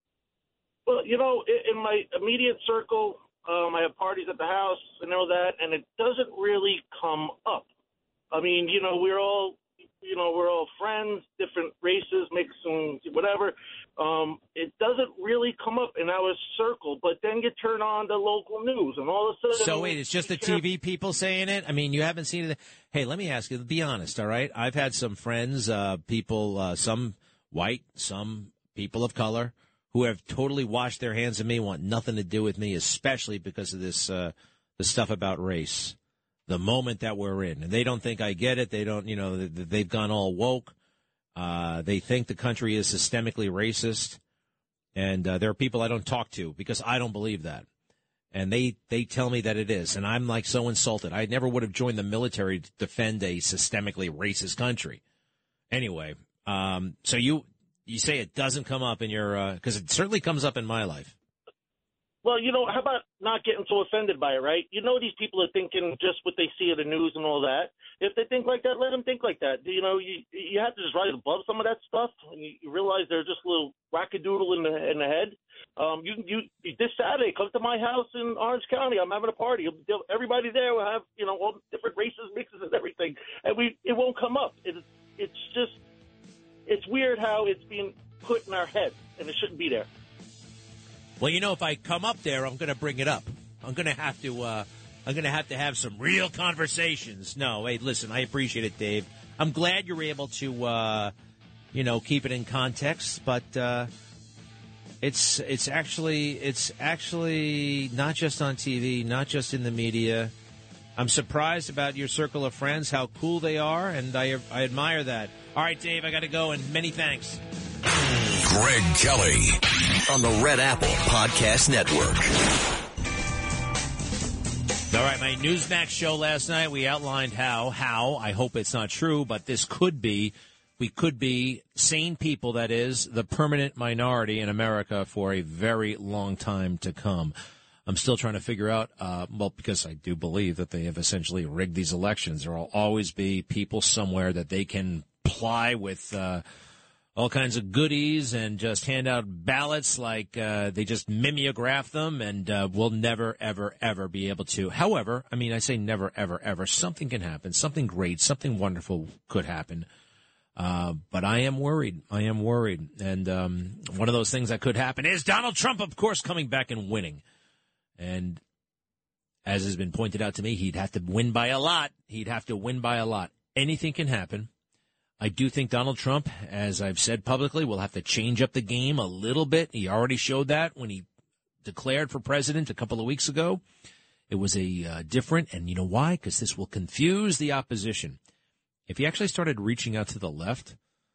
Well, you know, in my immediate circle, um, I have parties at the house and all that, and it doesn't really come up. I mean, you know, we're all. You know, we're all friends, different races, mixed and whatever. Um, it doesn't really come up in our circle, but then you turn on the local news, and all of a sudden... So wait, it's just the T V people saying it? I mean, you haven't seen it? Hey, let me ask you, be honest, all right? I've had some friends, uh, people, uh, some white, some people of color, who have totally washed their hands of me, want nothing to do with me, especially because of this, uh, the stuff about race. The moment that we're in. And they don't think I get it. They don't, you know, they've gone all woke. Uh, they think the country is systemically racist. And uh, there are people I don't talk to because I don't believe that. And they, they tell me that it is. And I'm like so insulted. I never would have joined the military to defend a systemically racist country. Anyway, um, so you you say it doesn't come up in your, because uh, it certainly comes up in my life. Well, you know, how about not getting so offended by it, right? You know, these people are thinking just what they see in the news and all that. If they think like that, let them think like that. You know, you you have to just rise above some of that stuff, and you, you realize they're just a little wackadoodle in the in the head. Um, you you this Saturday, come to my house in Orange County. I'm having a party. Everybody there will have, you know, all different races, mixes, and everything, and we it won't come up. It's it's just it's weird how it's being put in our head, and it shouldn't be there. Well, you know, if I come up there, I'm going to bring it up. I'm going to have to. Uh, I'm going to have to have some real conversations. No, hey, listen, I appreciate it, Dave. I'm glad you're able to, uh, you know, keep it in context. But uh, it's it's actually it's actually not just on T V, not just in the media. I'm surprised about your circle of friends, how cool they are, and I I admire that. All right, Dave, I got to go, and many thanks. Greg Kelly on the Red Apple Podcast Network. All right, my Newsmax show last night, we outlined how, how, I hope it's not true, but this could be we could be sane people, that is, the permanent minority in America for a very long time to come. I'm still trying to figure out, uh, well, because I do believe that they have essentially rigged these elections. There will always be people somewhere that they can ply with uh, all kinds of goodies and just hand out ballots like uh, they just mimeograph them, and uh, we'll never, ever, ever be able to. However, I mean, I say never, ever, ever. Something can happen. Something great, something wonderful could happen. Uh, but I am worried. I am worried. And um, one of those things that could happen is Donald Trump, of course, coming back and winning. And as has been pointed out to me, he'd have to win by a lot. He'd have to win by a lot. Anything can happen. I do think Donald Trump, as I've said publicly, will have to change up the game a little bit. He already showed that when he declared for president a couple of weeks ago. It was a uh, different, and you know why? Because this will confuse the opposition. If he actually started reaching out to the left,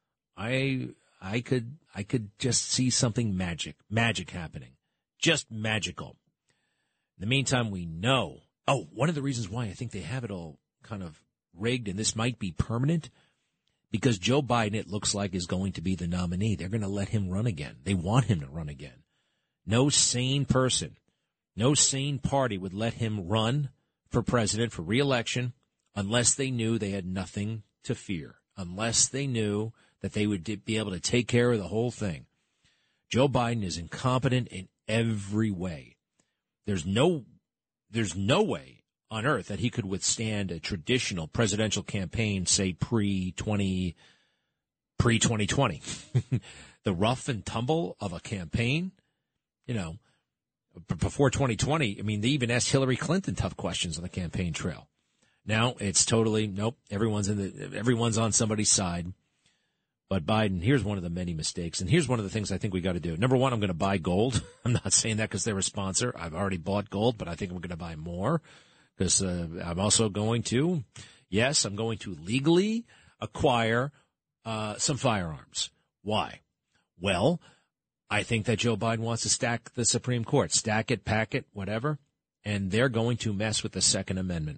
I I could I could just see something magic, magic happening, just magical. In the meantime, we know. Oh, one of the reasons why I think they have it all kind of rigged, and this might be permanent, because Joe Biden, it looks like, is going to be the nominee. They're going to let him run again. They want him to run again. No sane person, no sane party would let him run for president, for re-election, unless they knew they had nothing to fear, unless they knew that they would be able to take care of the whole thing. Joe Biden is incompetent in every way. There's no, there's no way on earth that he could withstand a traditional presidential campaign, say pre twenty, pre twenty twenty. The rough and tumble of a campaign, you know, before twenty twenty. I mean, they even asked Hillary Clinton tough questions on the campaign trail. Now it's totally nope. Everyone's in the everyone's on somebody's side. But Biden, here's one of the many mistakes, and here's one of the things I think we got to do. Number one, I'm going to buy gold. I'm not saying that because they're a sponsor. I've already bought gold, but I think I'm going to buy more because uh, I'm also going to, yes, I'm going to legally acquire uh, some firearms. Why? Well, I think that Joe Biden wants to stack the Supreme Court, stack it, pack it, whatever, and they're going to mess with the Second Amendment.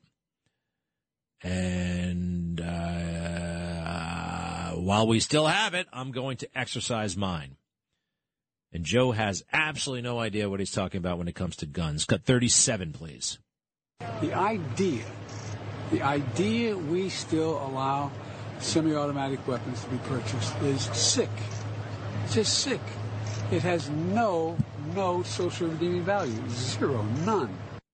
And uh, while we still have it, I'm going to exercise mine. And Joe has absolutely no idea what he's talking about when it comes to guns. Cut thirty-seven, please. The idea, the idea we still allow semi-automatic weapons to be purchased is sick. It's just sick. It has no, no social redeeming value. Zero, none.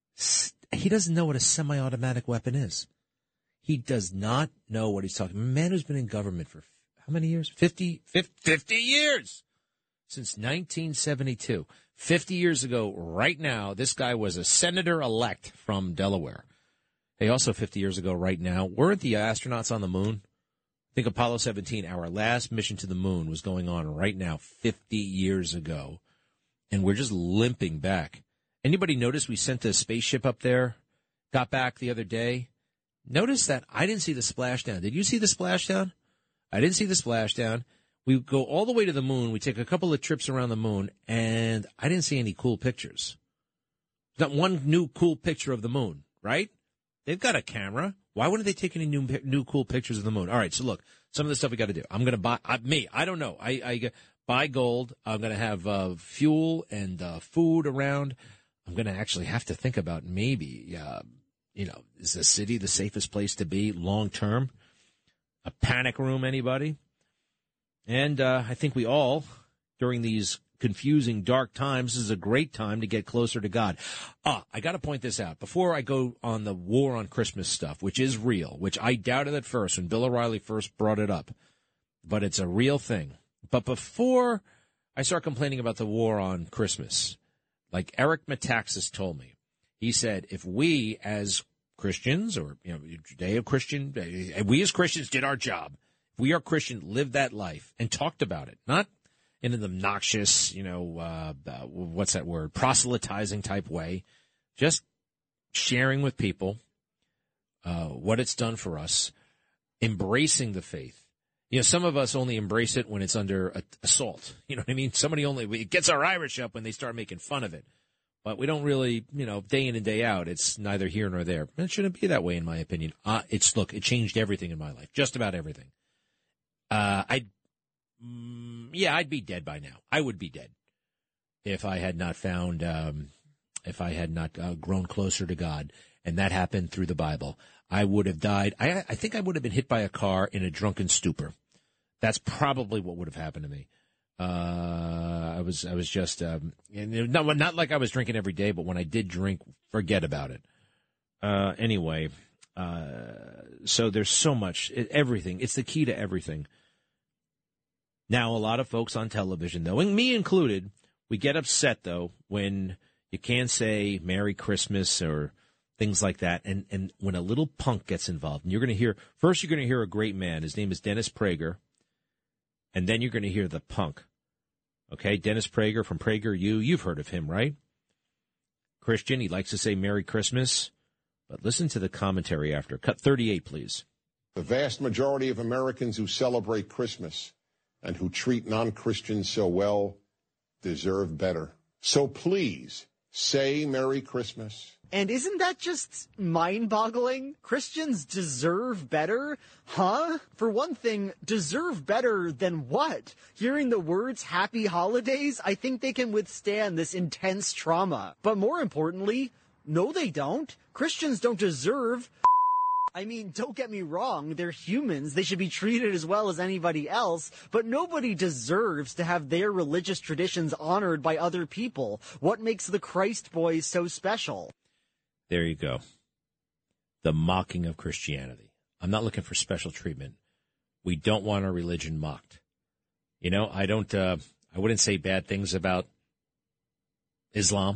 He doesn't know what a semi-automatic weapon is. He does not know what he's talking about. A man who's been in government for how many years? fifty, fifty, fifty years. Since nineteen seventy-two. fifty years ago, right now, this guy was a senator-elect from Delaware. Hey, also fifty years ago, right now, weren't the astronauts on the moon? I think Apollo seventeen, our last mission to the moon, was going on right now, fifty years ago. And we're just limping back. Anybody notice we sent a spaceship up there, got back the other day? Notice that I didn't see the splashdown. Did you see the splashdown? I didn't see the splashdown. We go all the way to the moon. We take a couple of trips around the moon, and I didn't see any cool pictures. Not one new cool picture of the moon, right? They've got a camera. Why wouldn't they take any new new cool pictures of the moon? All right, so look, some of the stuff we got to do. I'm going to buy, I, me, I don't know. I, I buy gold. I'm going to have uh, fuel and uh, food around. I'm going to actually have to think about maybe, uh, you know, is the city the safest place to be long term? A panic room, anybody? And uh, I think we all, during these confusing, dark times, this is a great time to get closer to God. Ah, I got to point this out. Before I go on the war on Christmas stuff, which is real, which I doubted at first when Bill O'Reilly first brought it up, but it's a real thing. But before I start complaining about the war on Christmas, like Eric Metaxas told me, he said, if we as Christians or, you know, Judeo-Christian, we as Christians did our job. If we are Christian, lived that life and talked about it, not in an obnoxious, you know, uh, uh, what's that word, proselytizing type way, just sharing with people uh, what it's done for us, embracing the faith. You know, some of us only embrace it when it's under a, assault. You know what I mean? Somebody only, it gets our Irish up when they start making fun of it. But we don't really, you know, day in and day out, it's neither here nor there. It shouldn't be that way, in my opinion. Uh, it's, look, it changed everything in my life, just about everything. Uh, I'd, mm, yeah, I'd be dead by now. I would be dead if I had not found, um, if I had not uh, grown closer to God, and that happened through the Bible. I would have died. I, I think I would have been hit by a car in a drunken stupor. That's probably what would have happened to me. Uh, I was, I was just, um, not, not like I was drinking every day, but when I did drink, forget about it. Uh, anyway, uh, so there's so much, everything. It's the key to everything. Now, a lot of folks on television, though, and me included, we get upset, though, when you can't say Merry Christmas or things like that. And, and when a little punk gets involved, and you're going to hear, first you're going to hear a great man. His name is Dennis Prager. And then you're going to hear the punk. Okay, Dennis Prager from PragerU. You've heard of him, right? Christian, he likes to say Merry Christmas. But listen to the commentary after. Cut thirty-eight, please. The vast majority of Americans who celebrate Christmas and who treat non-Christians so well deserve better. So please, say Merry Christmas. And isn't that just mind-boggling? Christians deserve better? Huh? For one thing, deserve better than what? Hearing the words Happy Holidays, I think they can withstand this intense trauma. But more importantly, no they don't. Christians don't deserve... I mean, don't get me wrong, they're humans. They should be treated as well as anybody else, but nobody deserves to have their religious traditions honored by other people. What makes the Christ boys so special? There you go. The mocking of Christianity. I'm not looking for special treatment. We don't want our religion mocked. You know, I don't, uh, I wouldn't say bad things about Islam.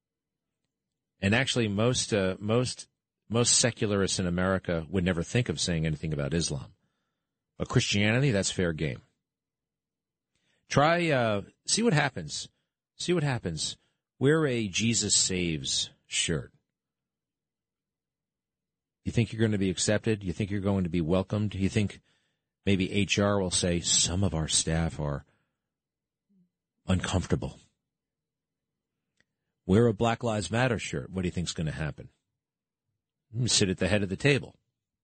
And actually, most, uh, most, most secularists in America would never think of saying anything about Islam. But Christianity, that's fair game. Try, uh, see what happens. See what happens. Wear a Jesus Saves shirt. You think you're going to be accepted? You think you're going to be welcomed? You think maybe H R will say some of our staff are uncomfortable? Wear a Black Lives Matter shirt. What do you think's going to happen? You sit at the head of the table.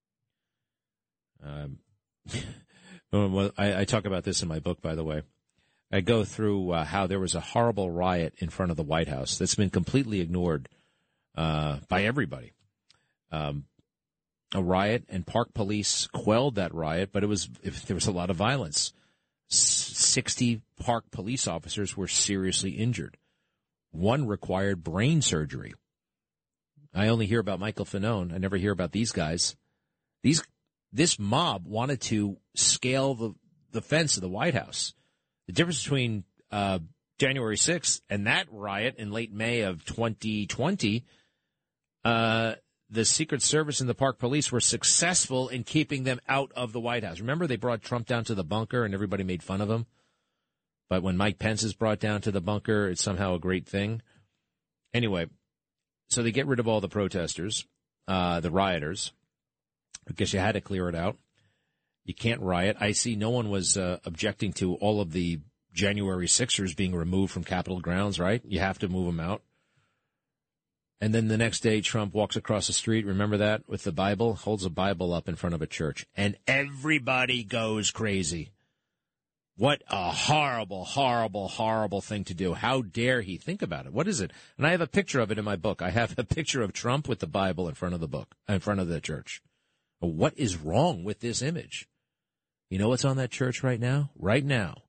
Um, well, I, I talk about this in my book, by the way. I go through uh, how there was a horrible riot in front of the White House that's been completely ignored uh, by everybody. Um, a riot, and Park Police quelled that riot, but it was if there was a lot of violence. sixty Park police officers were seriously injured. One required brain surgery. I only hear about Michael Fanone. I never hear about these guys. These this mob wanted to scale the, the fence of the White House. The difference between uh, January sixth and that riot in late May of twenty twenty, uh, the Secret Service and the Park Police were successful in keeping them out of the White House. Remember, they brought Trump down to the bunker and everybody made fun of him? But when Mike Pence is brought down to the bunker, it's somehow a great thing. Anyway, so they get rid of all the protesters, uh, the rioters. I guess you had to clear it out. You can't riot. I see no one was uh, objecting to all of the January sixers being removed from Capitol grounds, right? You have to move them out. And then the next day, Trump walks across the street, remember that, with the Bible, holds a Bible up in front of a church, and everybody goes crazy. What a horrible, horrible, horrible thing to do. How dare he? Think about it. What is it? And I have a picture of it in my book. I have a picture of Trump with the Bible in front of the book, in front of the church. What is wrong with this image? You know what's on that church right now? Right now.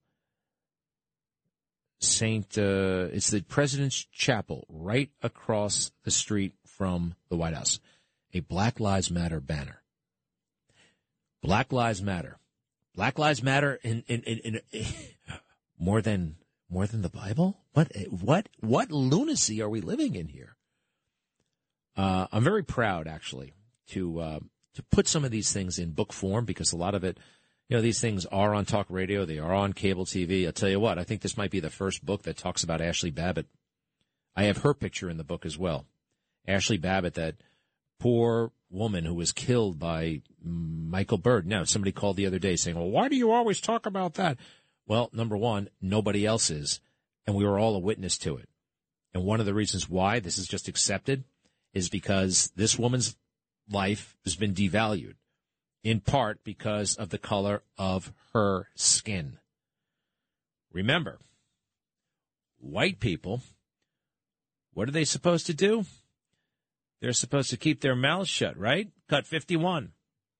Saint, uh, it's the President's Chapel right across the street from the White House. A Black Lives Matter banner. Black Lives Matter. Black Lives Matter in, in, in, in, in more than more than the Bible? What what what lunacy are we living in here? Uh, I'm very proud, actually, to uh, to put some of these things in book form because a lot of it, you know, these things are on talk radio, they are on cable T V. I'll tell you what, I think this might be the first book that talks about Ashley Babbitt. I have her picture in the book as well. Ashley Babbitt, that poor woman who was killed by Michael Byrd. Now, somebody called the other day saying, well, why do you always talk about that? Well, number one, nobody else is, and we were all a witness to it. And one of the reasons why this is just accepted is because this woman's life has been devalued. in part because of the color of her skin. Remember, white people, what are they supposed to do? They're supposed to keep their mouths shut, right? Cut fifty-one.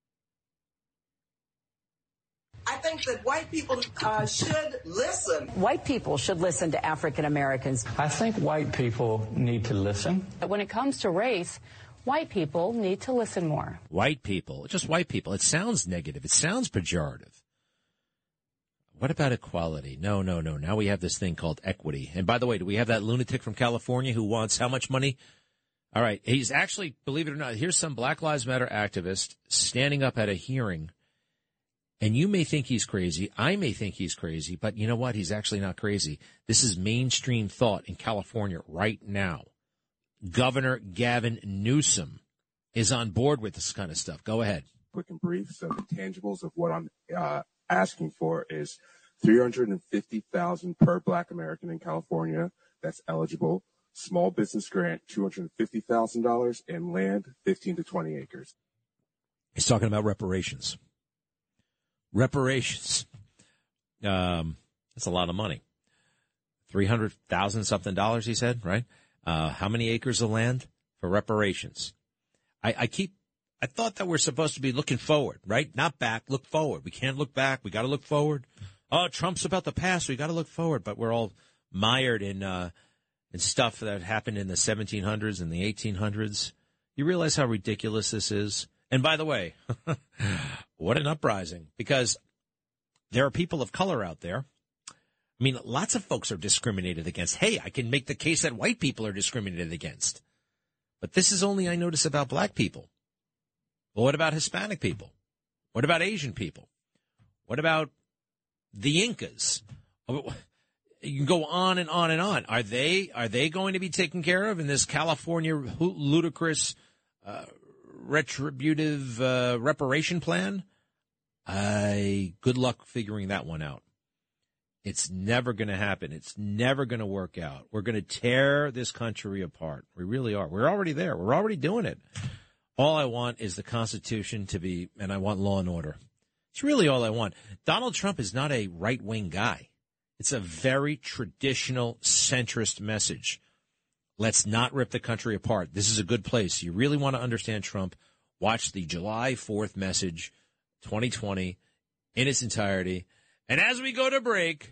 I think that white people uh, should listen. White people should listen to African Americans. I think white people need to listen. When it comes to race, white people need to listen more. White people, just white people. It sounds negative. It sounds pejorative. What about equality? No, no, no. Now we have this thing called equity. And by the way, do we have that lunatic from California who wants how much money? All right. He's actually, believe it or not, here's some Black Lives Matter activist standing up at a hearing. And you may think he's crazy. I may think he's crazy. But you know what? He's actually not crazy. This is mainstream thought in California right now. Governor Gavin Newsom is on board with this kind of stuff. Go ahead. Quick and brief. So the tangibles of what I'm uh, asking for is three hundred fifty thousand dollars per Black American in California that's eligible. Small business grant, two hundred fifty thousand dollars, and land, fifteen to twenty acres. He's talking about reparations. Reparations. Um, that's a lot of money. three hundred thousand something dollars, he said, right? Uh, how many acres of land for reparations? I, I keep, I thought that we're supposed to be looking forward, right? Not back, look forward. We can't look back. We got to look forward. Oh, Trump's about the past. We got to look forward. But we're all mired in, uh, in stuff that happened in the seventeen hundreds and the eighteen hundreds. You realize how ridiculous this is? And by the way, what an uprising, because there are people of color out there. I mean, lots of folks are discriminated against. Hey, I can make the case that white people are discriminated against. But this is only I notice about black people. Well, what about Hispanic people? What about Asian people? What about the Incas? You can go on and on and on. Are they are they going to be taken care of in this California ludicrous uh, retributive uh, reparation plan? I good luck figuring that one out. It's never going to happen. It's never going to work out. We're going to tear this country apart. We really are. We're already there. We're already doing it. All I want is the Constitution to be, and I want law and order. It's really all I want. Donald Trump is not a right-wing guy. It's a very traditional centrist message. Let's not rip the country apart. This is a good place. You really want to understand Trump, watch the July fourth message, twenty twenty, in its entirety. And as we go to break,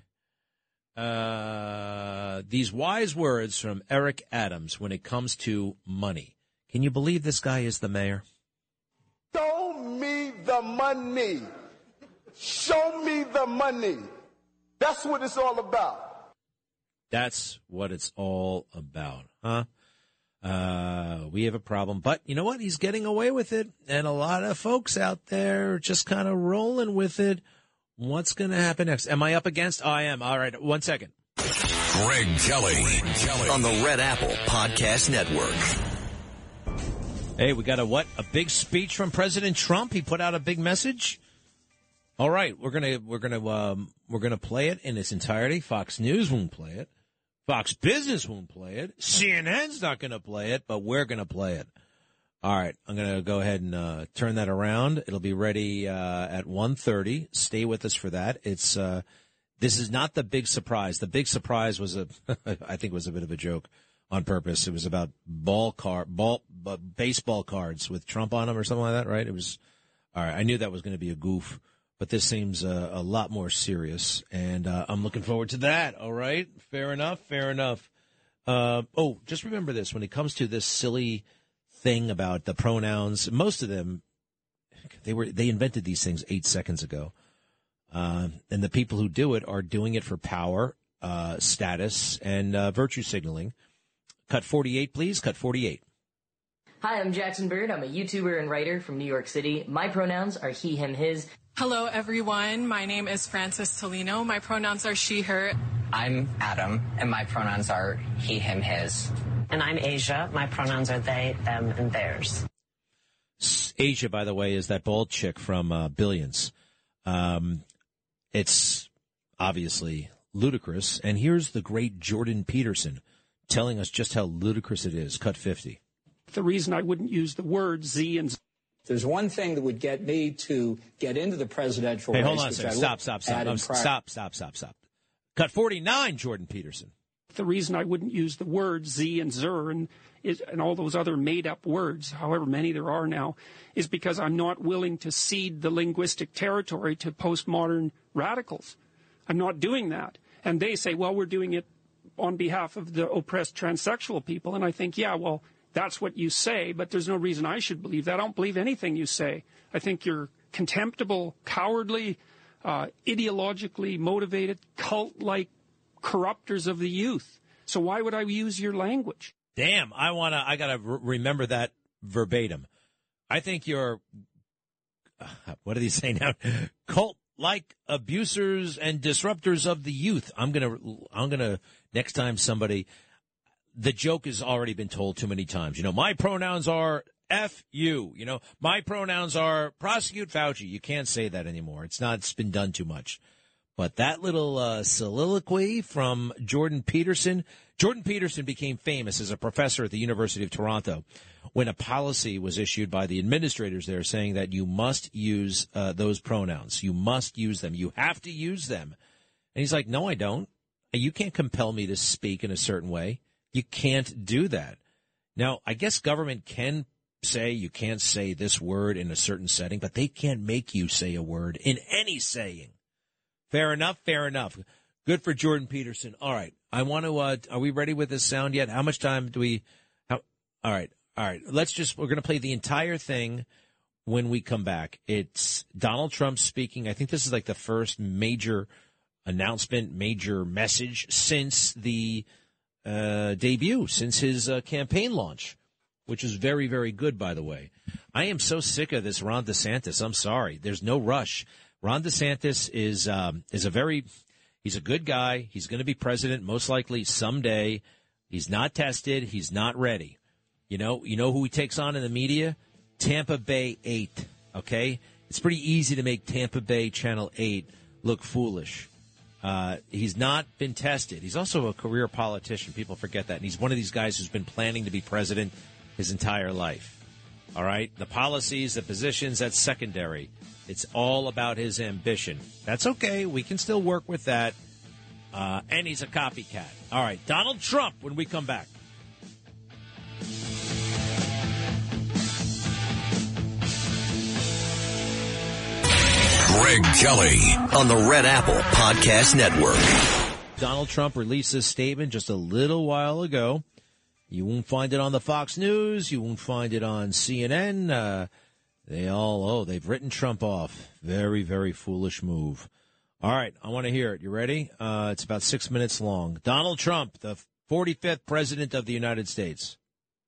uh, these wise words from Eric Adams when it comes to money. Can you believe this guy is the mayor? Show me the money. Show me the money. That's what it's all about. That's what it's all about, huh? Uh, we have a problem. But you know what? He's getting away with it. And a lot of folks out there are just kind of rolling with it. What's going to happen next? Am I up against? Oh, I am. All right. One second. Greg Kelly, Greg Kelly on the Red Apple Podcast Network. Hey, we got a what? A big speech from President Trump. He put out a big message. All right, we're gonna we're gonna um, we're gonna play it in its entirety. Fox News won't play it. Fox Business won't play it. C N N's not gonna play it, but we're gonna play it. All right, I'm gonna go ahead and uh, turn that around. It'll be ready uh, at one thirty. Stay with us for that. It's uh, this is not the big surprise. The big surprise was a I think was a bit of a joke on purpose. It was about ball card ball uh, baseball cards with Trump on them or something like that, right? It was all right. I knew that was going to be a goof. But this seems uh, a lot more serious, and uh, I'm looking forward to that. All right, fair enough, fair enough. Uh, oh, just remember this: when it comes to this silly thing about the pronouns, most of them they were they invented these things eight seconds ago, uh, and the people who do it are doing it for power, uh, status, and uh, virtue signaling. Cut forty-eight, please. Cut forty-eight. Hi, I'm Jackson Bird. I'm a YouTuber and writer from New York City. My pronouns are he, him, his. Hello, everyone. My name is Frances Tolino. My pronouns are she, her. I'm Adam, and my pronouns are he, him, his. And I'm Asia. My pronouns are they, them, and theirs. Asia, by the way, is that bald chick from uh, Billions. Um, it's obviously ludicrous. And here's the great Jordan Peterson telling us just how ludicrous it is. Cut fifty. The reason I wouldn't use the word Z and Z There's one thing that would get me to get into the presidential hey, race. hold on a second. Stop, stop, stop. No, stop, stop, stop, stop. Cut forty-nine, Jordan Peterson. The reason I wouldn't use the words Z and Zer and, is, and all those other made-up words, however many there are now, is because I'm not willing to cede the linguistic territory to postmodern radicals. I'm not doing that. And they say, well, we're doing it on behalf of the oppressed transsexual people. And I think, yeah, well, that's what you say, but there's no reason I should believe that. I don't believe anything you say. I think you're contemptible, cowardly, uh, ideologically motivated, cult-like corrupters of the youth. So why would I use your language? Damn, I wanna. I gotta re- remember that verbatim. I think you're. Uh, what do they say now? Cult-like abusers and disruptors of the youth. I'm gonna. I'm gonna. Next time somebody. The joke has already been told too many times. You know, my pronouns are F you. You know, my pronouns are prosecute Fauci. You can't say that anymore. It's not. It's been done too much. But that little uh, soliloquy from Jordan Peterson. Jordan Peterson became famous as a professor at the University of Toronto when a policy was issued by the administrators there saying that you must use uh, those pronouns. You must use them. You have to use them. And he's like, no, I don't. You can't compel me to speak in a certain way. You can't do that. Now, I guess government can say you can't say this word in a certain setting, but they can't make you say a word in any saying. Fair enough, fair enough. Good for Jordan Peterson. All right. I want to, uh, are we ready with this sound yet? How much time do we, how, all right, all right. Let's just, we're going to play the entire thing when we come back. It's Donald Trump speaking. I think this is like the first major announcement, major message since the uh, debut, since his uh, campaign launch, which is very, very good, by the way. I am so sick of this Ron DeSantis. I'm sorry. There's no rush. Ron DeSantis is um, is a very, he's a good guy. He's going to be president most likely someday. He's not tested. He's not ready. You know, you know who he takes on in the media? Tampa Bay eight, okay? It's pretty easy to make Tampa Bay Channel eight look foolish. Uh, he's not been tested. He's also a career politician. People forget that. And he's one of these guys who's been planning to be president his entire life. All right? The policies, the positions, that's secondary. It's all about his ambition. That's okay. We can still work with that. Uh, and he's a copycat. All right. Donald Trump when we come back. Greg Kelly on the Red Apple Podcast Network. Donald Trump released this statement just a little while ago. You won't find it on the Fox News. You won't find it on C N N. Uh, they all, oh, they've written Trump off. Very, very foolish move. All right, I want to hear it. You ready? Uh, it's about six minutes long. Donald Trump, the forty-fifth President of the United States.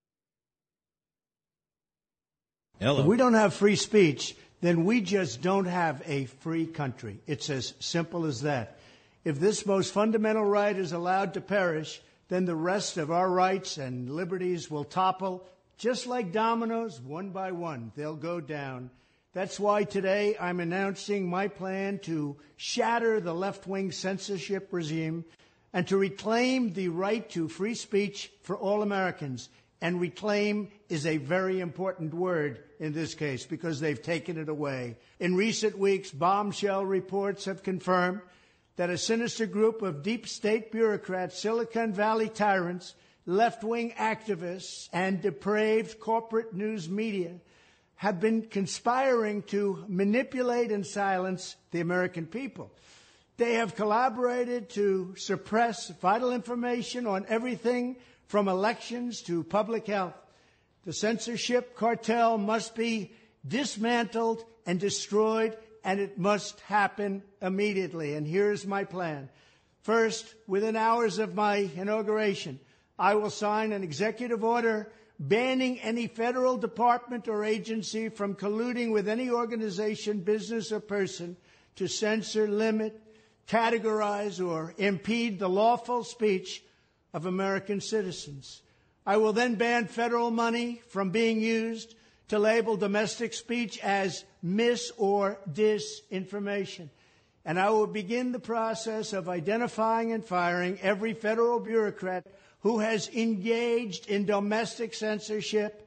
Hello. If we don't have free speech, then we just don't have a free country. It's as simple as that. If this most fundamental right is allowed to perish, then the rest of our rights and liberties will topple, just like dominoes, one by one. They'll go down. That's why today I'm announcing my plan to shatter the left-wing censorship regime and to reclaim the right to free speech for all Americans. And reclaim is a very important word in this case because they've taken it away. In recent weeks, bombshell reports have confirmed that a sinister group of deep state bureaucrats, Silicon Valley tyrants, left-wing activists, and depraved corporate news media have been conspiring to manipulate and silence the American people. They have collaborated to suppress vital information on everything from elections to public health. The censorship cartel must be dismantled and destroyed, and it must happen immediately. And here's my plan. First, within hours of my inauguration, I will sign an executive order banning any federal department or agency from colluding with any organization, business, or person to censor, limit, categorize, or impede the lawful speech of American citizens. I will then ban federal money from being used to label domestic speech as mis- or disinformation. And I will begin the process of identifying and firing every federal bureaucrat who has engaged in domestic censorship,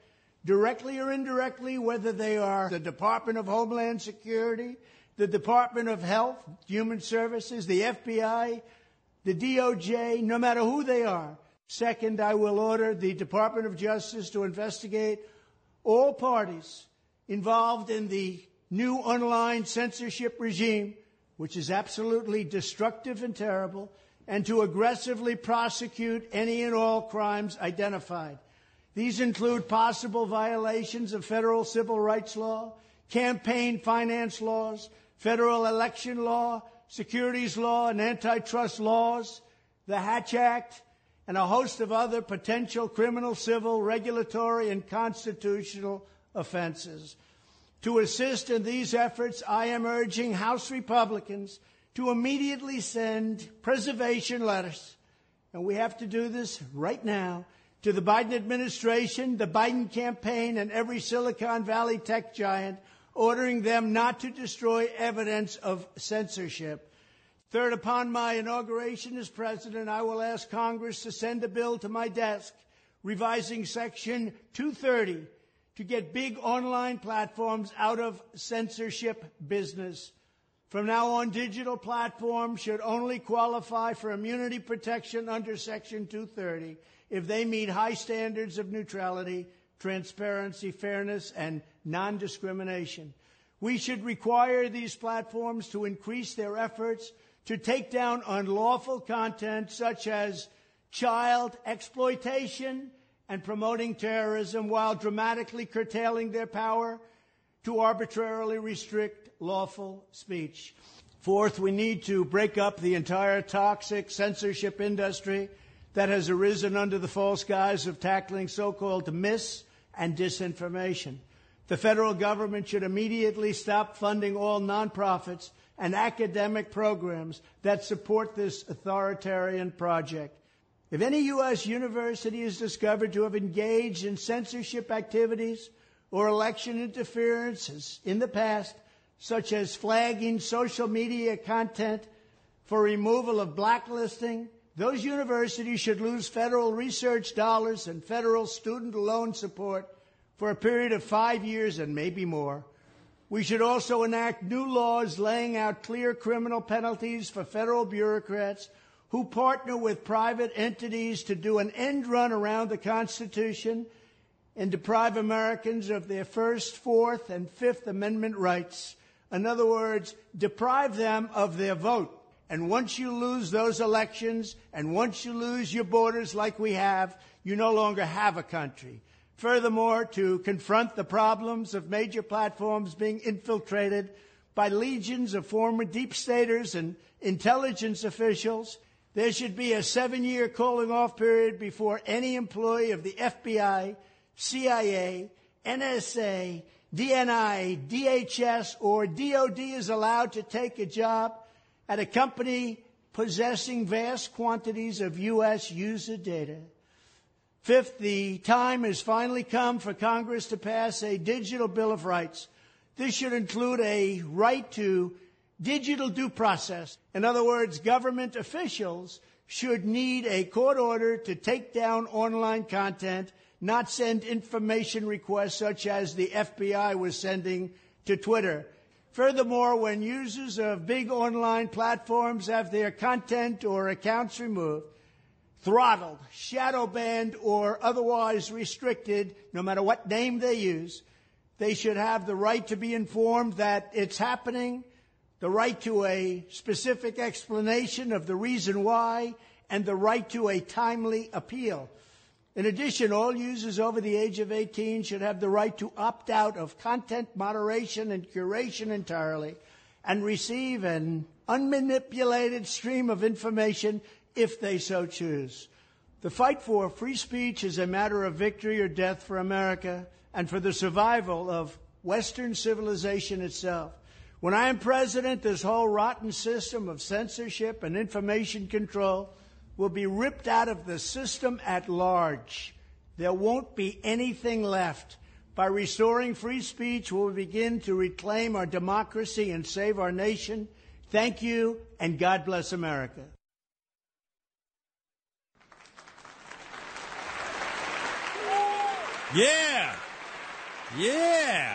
directly or indirectly, whether they are the Department of Homeland Security, the Department of Health, Human Services, the F B I, the D O J, no matter who they are. Second, I will order the Department of Justice to investigate all parties involved in the new online censorship regime, which is absolutely destructive and terrible, and to aggressively prosecute any and all crimes identified. These include possible violations of federal civil rights law, campaign finance laws, federal election law, securities law, and antitrust laws, the Hatch Act, and a host of other potential criminal, civil, regulatory, and constitutional offenses. To assist in these efforts, I am urging House Republicans to immediately send preservation letters, and we have to do this right now, to the Biden administration, the Biden campaign, and every Silicon Valley tech giant, ordering them not to destroy evidence of censorship. Third, upon my inauguration as president, I will ask Congress to send a bill to my desk revising Section two thirty to get big online platforms out of censorship business. From now on, digital platforms should only qualify for immunity protection under Section two thirty if they meet high standards of neutrality, transparency, fairness, and non-discrimination. We should require these platforms to increase their efforts to take down unlawful content such as child exploitation and promoting terrorism, while dramatically curtailing their power to arbitrarily restrict lawful speech. Fourth, we need to break up the entire toxic censorship industry that has arisen under the false guise of tackling so-called mis- and disinformation. The federal government should immediately stop funding all nonprofits and academic programs that support this authoritarian project. If any U S university is discovered to have engaged in censorship activities or election interferences in the past, such as flagging social media content for removal of blacklisting, those universities should lose federal research dollars and federal student loan support for a period of five years and maybe more. We should also enact new laws laying out clear criminal penalties for federal bureaucrats who partner with private entities to do an end run around the Constitution and deprive Americans of their First, Fourth, and Fifth Amendment rights. In other words, deprive them of their vote. And once you lose those elections, and once you lose your borders like we have, you no longer have a country. Furthermore, to confront the problems of major platforms being infiltrated by legions of former deep staters and intelligence officials, there should be a seven-year calling-off period before any employee of the F B I, C I A, N S A, D N I, D H S, or D O D is allowed to take a job at a company possessing vast quantities of U S user data. Fifth, the time has finally come for Congress to pass a digital Bill of Rights. This should include a right to digital due process. In other words, government officials should need a court order to take down online content, not send information requests such as the F B I was sending to Twitter. Furthermore, when users of big online platforms have their content or accounts removed, throttled, shadow banned, or otherwise restricted, no matter what name they use, they should have the right to be informed that it's happening, the right to a specific explanation of the reason why, and the right to a timely appeal. In addition, all users over the age of eighteen should have the right to opt out of content moderation and curation entirely and receive an unmanipulated stream of information if they so choose. The fight for free speech is a matter of victory or death for America and for the survival of Western civilization itself. When I am president, this whole rotten system of censorship and information control will be ripped out of the system at large. There won't be anything left. By restoring free speech, we'll begin to reclaim our democracy and save our nation. Thank you, and God bless America. Yeah. Yeah.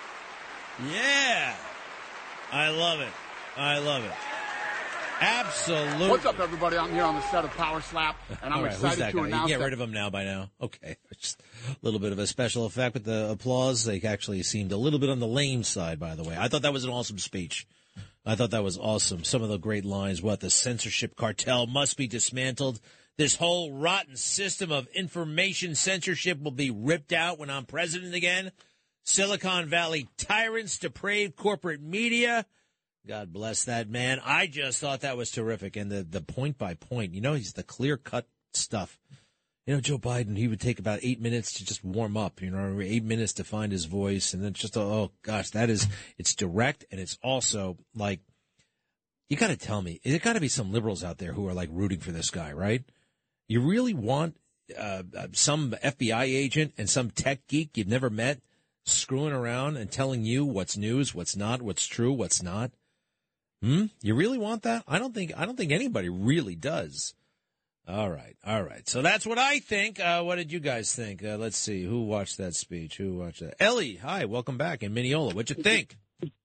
Yeah. I love it. I love it. Absolutely. What's up, everybody? I'm here on the set of Power Slap, and I'm All right, excited who's that to guy? announce You get that. rid of him now by now. Okay. Just a little bit of a special effect with the applause. They actually seemed a little bit on the lame side, by the way. I thought that was an awesome speech. I thought that was awesome. Some of the great lines. What? The censorship cartel must be dismantled. This whole rotten system of information censorship will be ripped out when I'm president again. Silicon Valley tyrants, depraved corporate media. God bless that man. I just thought that was terrific. And the, the point by point, you know, he's the clear cut stuff. You know, Joe Biden, he would take about eight minutes to just warm up, you know, eight minutes to find his voice. And then just, oh, gosh, that is, it's direct. And it's also like, you got to tell me, there got to be some liberals out there who are like rooting for this guy, right? You really want uh, some F B I agent and some tech geek you've never met screwing around and telling you what's news, what's not, what's true, what's not? Hmm? You really want that? I don't think I don't think anybody really does. All right, all right. So that's what I think. Uh, what did you guys think? Uh, let's see. Who watched that speech? Who watched that? Ellie, hi, welcome back in Mineola. What'd you think?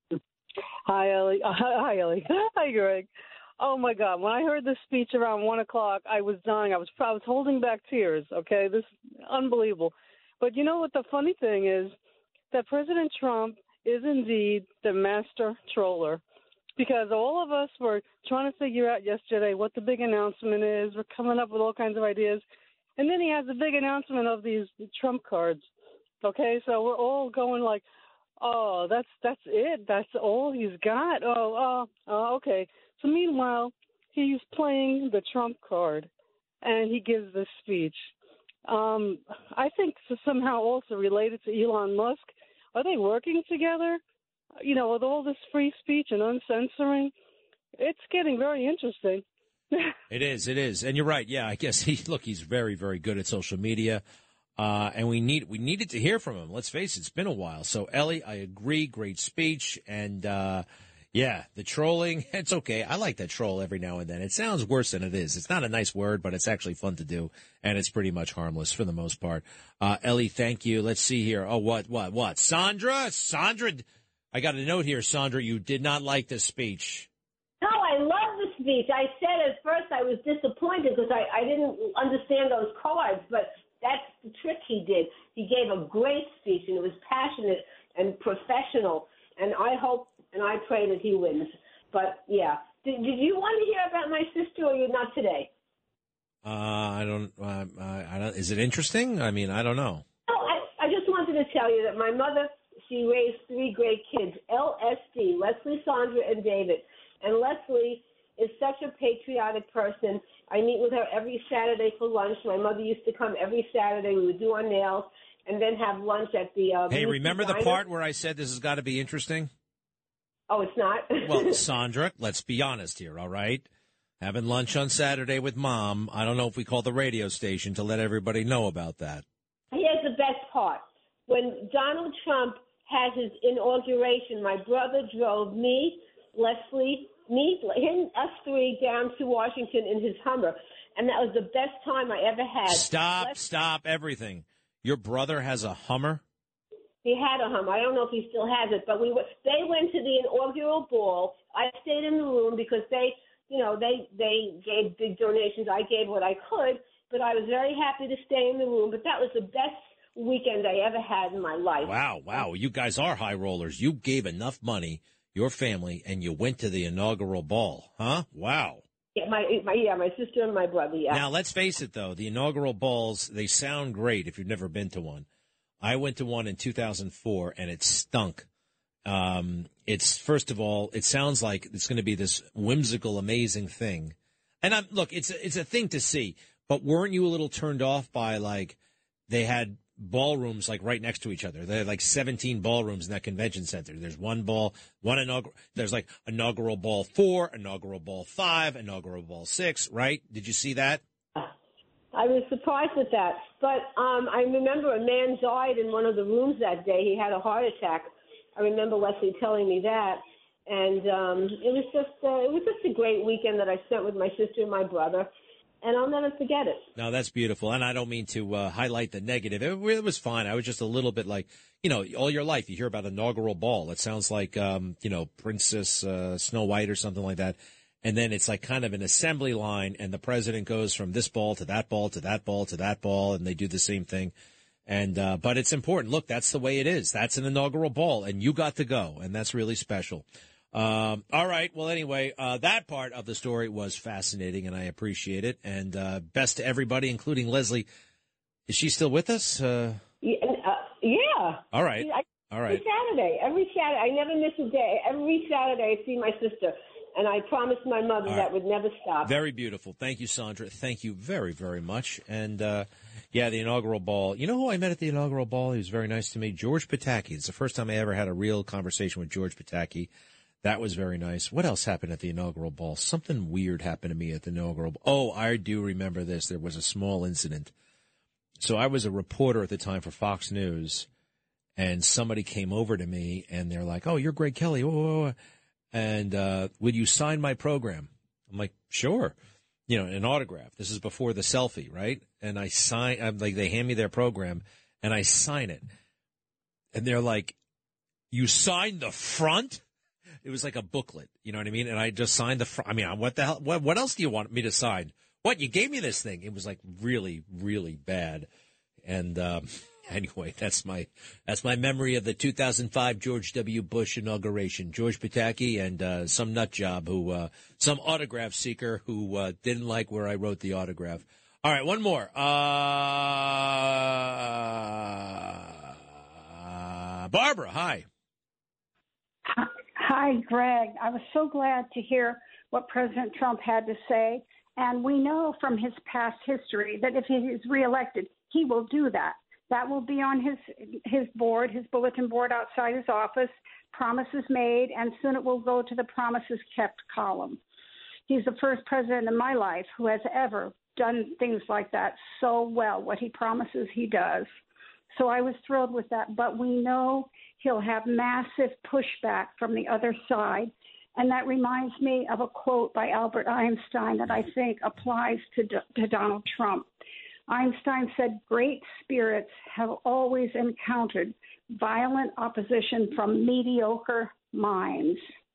Hi, Ellie. Uh, hi, Ellie. Hi, Greg. Oh my God! When I heard this speech around one o'clock, I was dying. I was I was holding back tears. Okay, this is unbelievable. But you know what? The funny thing is that President Trump is indeed the master troller. Because all of us were trying to figure out yesterday what the big announcement is. We're coming up with all kinds of ideas. And then he has a big announcement of these Trump cards. Okay, so we're all going like, oh, that's that's it? That's all he's got? Oh, uh, uh, okay. So meanwhile, he's playing the Trump card, and he gives this speech. Um, I think somehow also related to Elon Musk. Are they working together? You know, with all this free speech and uncensoring, it's getting very interesting. It is, it is, and you're right. Yeah, I guess he look, he's very, very good at social media, uh, and we need we needed to hear from him. Let's face it, it's been a while. So, Ellie, I agree. Great speech, and uh, yeah, the trolling. It's okay. I like that troll every now and then. It sounds worse than it is. It's not a nice word, but it's actually fun to do, and it's pretty much harmless for the most part. Uh, Ellie, thank you. Let's see here. Oh, what, what, what? Sandra, Sandra. I got a note here, Sandra. You did not like this speech. No, I love the speech. I said at first I was disappointed because I, I didn't understand those cards, but that's the trick he did. He gave a great speech, and it was passionate and professional, and I hope and I pray that he wins. But, yeah. Did, did you want to hear about my sister, or you're not today? Uh, I don't, uh, I don't, is it interesting? I mean, I don't know. No, I, I just wanted to tell you that my mother, she raised three great kids, L S D, Leslie, Sandra, and David. And Leslie is such a patriotic person. I meet with her every Saturday for lunch. My mother used to come every Saturday. We would do our nails and then have lunch at the uh, Hey, remember the diner. part where I said this has got to be interesting? Oh, it's not? Well, Sandra, let's be honest here, all right? Having lunch on Saturday with Mom, I don't know if we call the radio station to let everybody know about that. Here's the best part. When Donald Trump had his inauguration, my brother drove me, Leslie, me, him, us three down to Washington in his Hummer, and that was the best time I ever had. Stop, Les- stop everything. Your brother has a Hummer? He had a Hummer. I don't know if he still has it, but we were, they went to the inaugural ball. I stayed in the room because they, you know, they, they gave big donations. I gave what I could, but I was very happy to stay in the room. But that was the best weekend I ever had in my life. Wow, wow. You guys are high rollers. You gave enough money, your family, and you went to the inaugural ball, huh? Wow. Yeah, my, my yeah, my sister and my brother, yeah. Now, let's face it, though. The inaugural balls, they sound great if you've never been to one. I went to one in two thousand four, and it stunk. Um, it's, first of all, it sounds like it's going to be this whimsical, amazing thing. And I'm, look, it's a, it's a thing to see. But weren't you a little turned off by, like, they had ballrooms like right next to each other? They had like seventeen ballrooms in that convention center. There's one ball, one inaugural. There's like inaugural ball four, inaugural ball five, inaugural ball six. Right? Did you see that? I was surprised with that. But um, I remember a man died in one of the rooms that day. He had a heart attack. I remember Leslie telling me that. And um, it was just uh, it was just a great weekend that I spent with my sister and my brother. and I'll never forget it. No, that's beautiful. And I don't mean to uh, highlight the negative. It, it was fine. I was just a little bit like, you know, all your life you hear about inaugural ball. It sounds like, um, you know, Princess uh, Snow White or something like that. And then it's like kind of an assembly line, and the president goes from this ball to that ball to that ball to that ball, and they do the same thing. And uh, but it's important. Look, that's the way it is. That's an inaugural ball, and you got to go, and that's really special. Um, all right. Well, anyway, uh, that part of the story was fascinating, and I appreciate it. And uh, best to everybody, including Leslie. Is she still with us? Uh, Yeah. Uh, yeah. All right. I, All right. Every Saturday. Every Saturday. I never miss a day. Every Saturday I see my sister. And I promised my mother All that right. would never stop. Very beautiful. Thank you, Sandra. Thank you very, very much. And, uh, yeah, the inaugural ball. You know who I met at the inaugural ball? He was very nice to me. George Pataki. It's the first time I ever had a real conversation with George Pataki. That was very nice. What else happened at the inaugural ball? Something weird happened to me at the inaugural ball. Oh, I do remember this. There was a small incident. So I was a reporter at the time for Fox News, and somebody came over to me, and they're like, oh, you're Greg Kelly. Whoa, whoa, whoa. And uh, would you sign my program? I'm like, sure. You know, an autograph. This is before the selfie, right? And I sign, I'm like, they hand me their program, and I sign it. And they're like, you signed the front? It was like a booklet, you know what I mean? And I just signed the front. I mean, what the hell? What, what else do you want me to sign? What? You gave me this thing. It was like really, really bad. And um, anyway, that's my that's my memory of the two thousand five George W. Bush inauguration. George Pataki and uh, some nut job who, uh, some autograph seeker who uh, didn't like where I wrote the autograph. All right, one more. Uh, Barbara, hi. Hi, Greg. I was so glad to hear what President Trump had to say. And we know from his past history that if he is reelected, he will do that. That will be on his his board, his bulletin board outside his office, promises made, and soon it will go to the promises kept column. He's the first president in my life who has ever done things like that so well. What he promises, he does. So I was thrilled with that. But we know he'll have massive pushback from the other side. And that reminds me of a quote by Albert Einstein that I think applies to, to Donald Trump. Einstein said, great spirits have always encountered violent opposition from mediocre minds.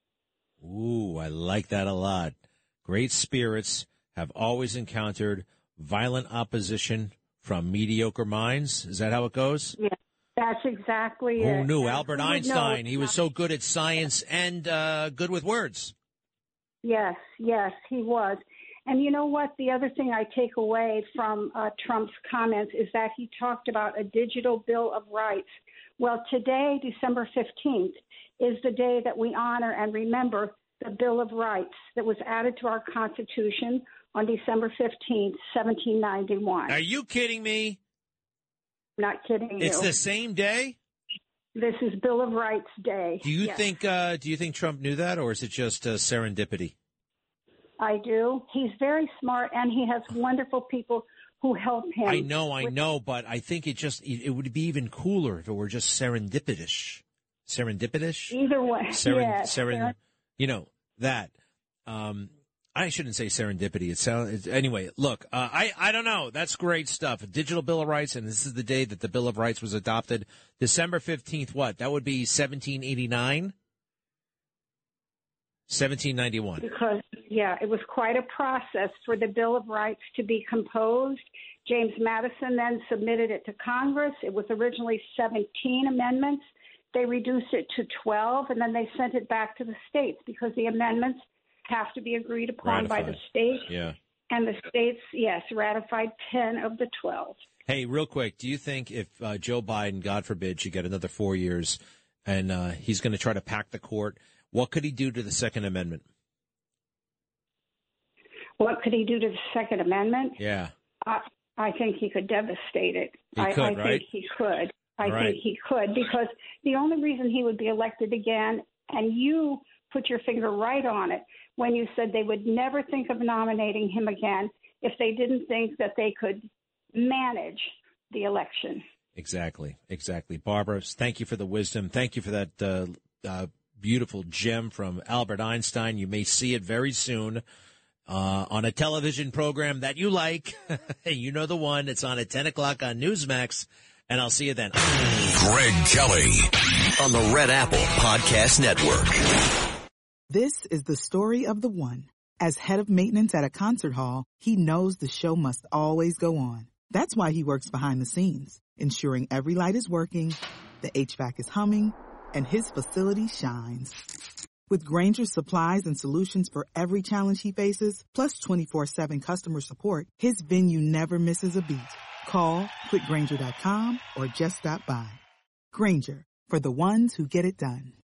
Ooh, I like that a lot. Great spirits have always encountered violent opposition from mediocre minds. Is that how it goes? Yeah. That's exactly Who it. knew? And Albert who would Einstein. know? He was so good at science and uh, good with words. Yes, yes, he was. And you know what? The other thing I take away from uh, Trump's comments is that he talked about a digital Bill of Rights. Well, today, December fifteenth, is the day that we honor and remember the Bill of Rights that was added to our Constitution on December fifteenth, seventeen ninety-one. Are you kidding me? Not kidding you. It's the same day? This is Bill of Rights Day. Do you Yes. think uh, do you think Trump knew that, or is it just uh, serendipity? I do. He's very smart, and he has wonderful people who help him. I know, I with- know, but I think it just it, it would be even cooler if it were just serendipitous. Serendipitous? Either way, Seren, yes. seren, you know, that. Um, I shouldn't say serendipity. It sounds anyway. Look, uh, I I don't know. That's great stuff. A digital Bill of Rights, and this is the day that the Bill of Rights was adopted, December fifteenth. What? That would be seventeen eighty-nine, seventeen ninety-one. Because, yeah, it was quite a process for the Bill of Rights to be composed. James Madison then submitted it to Congress. It was originally seventeen amendments. They reduced it to twelve, and then they sent it back to the states because the amendments have to be agreed upon by the Ratified. states. Yeah. And the states, yes, ratified ten of the twelve. Hey, real quick, do you think if uh, Joe Biden, God forbid, should get another four years and uh, he's going to try to pack the court, what could he do to the Second Amendment? What could he do to the Second Amendment? Yeah. I, I think he could devastate it. He I, could, I right? think he could. I Right. think he could because the only reason he would be elected again, and you put your finger right on it when you said they would never think of nominating him again if they didn't think that they could manage the election. Exactly, exactly. Barbara, thank you for the wisdom. Thank you for that uh, uh, beautiful gem from Albert Einstein. You may see it very soon. uh, on a television program that you like. You know the one. It's on at ten o'clock on Newsmax, and I'll see you then. Greg Kelly on the Red Apple Podcast Network. This is the story of the one. As head of maintenance at a concert hall, he knows the show must always go on. That's why he works behind the scenes, ensuring every light is working, the H V A C is humming, and his facility shines. With Grainger's supplies and solutions for every challenge he faces, plus twenty-four seven customer support, his venue never misses a beat. Call quick grainger dot com or just stop by. Grainger, for the ones who get it done.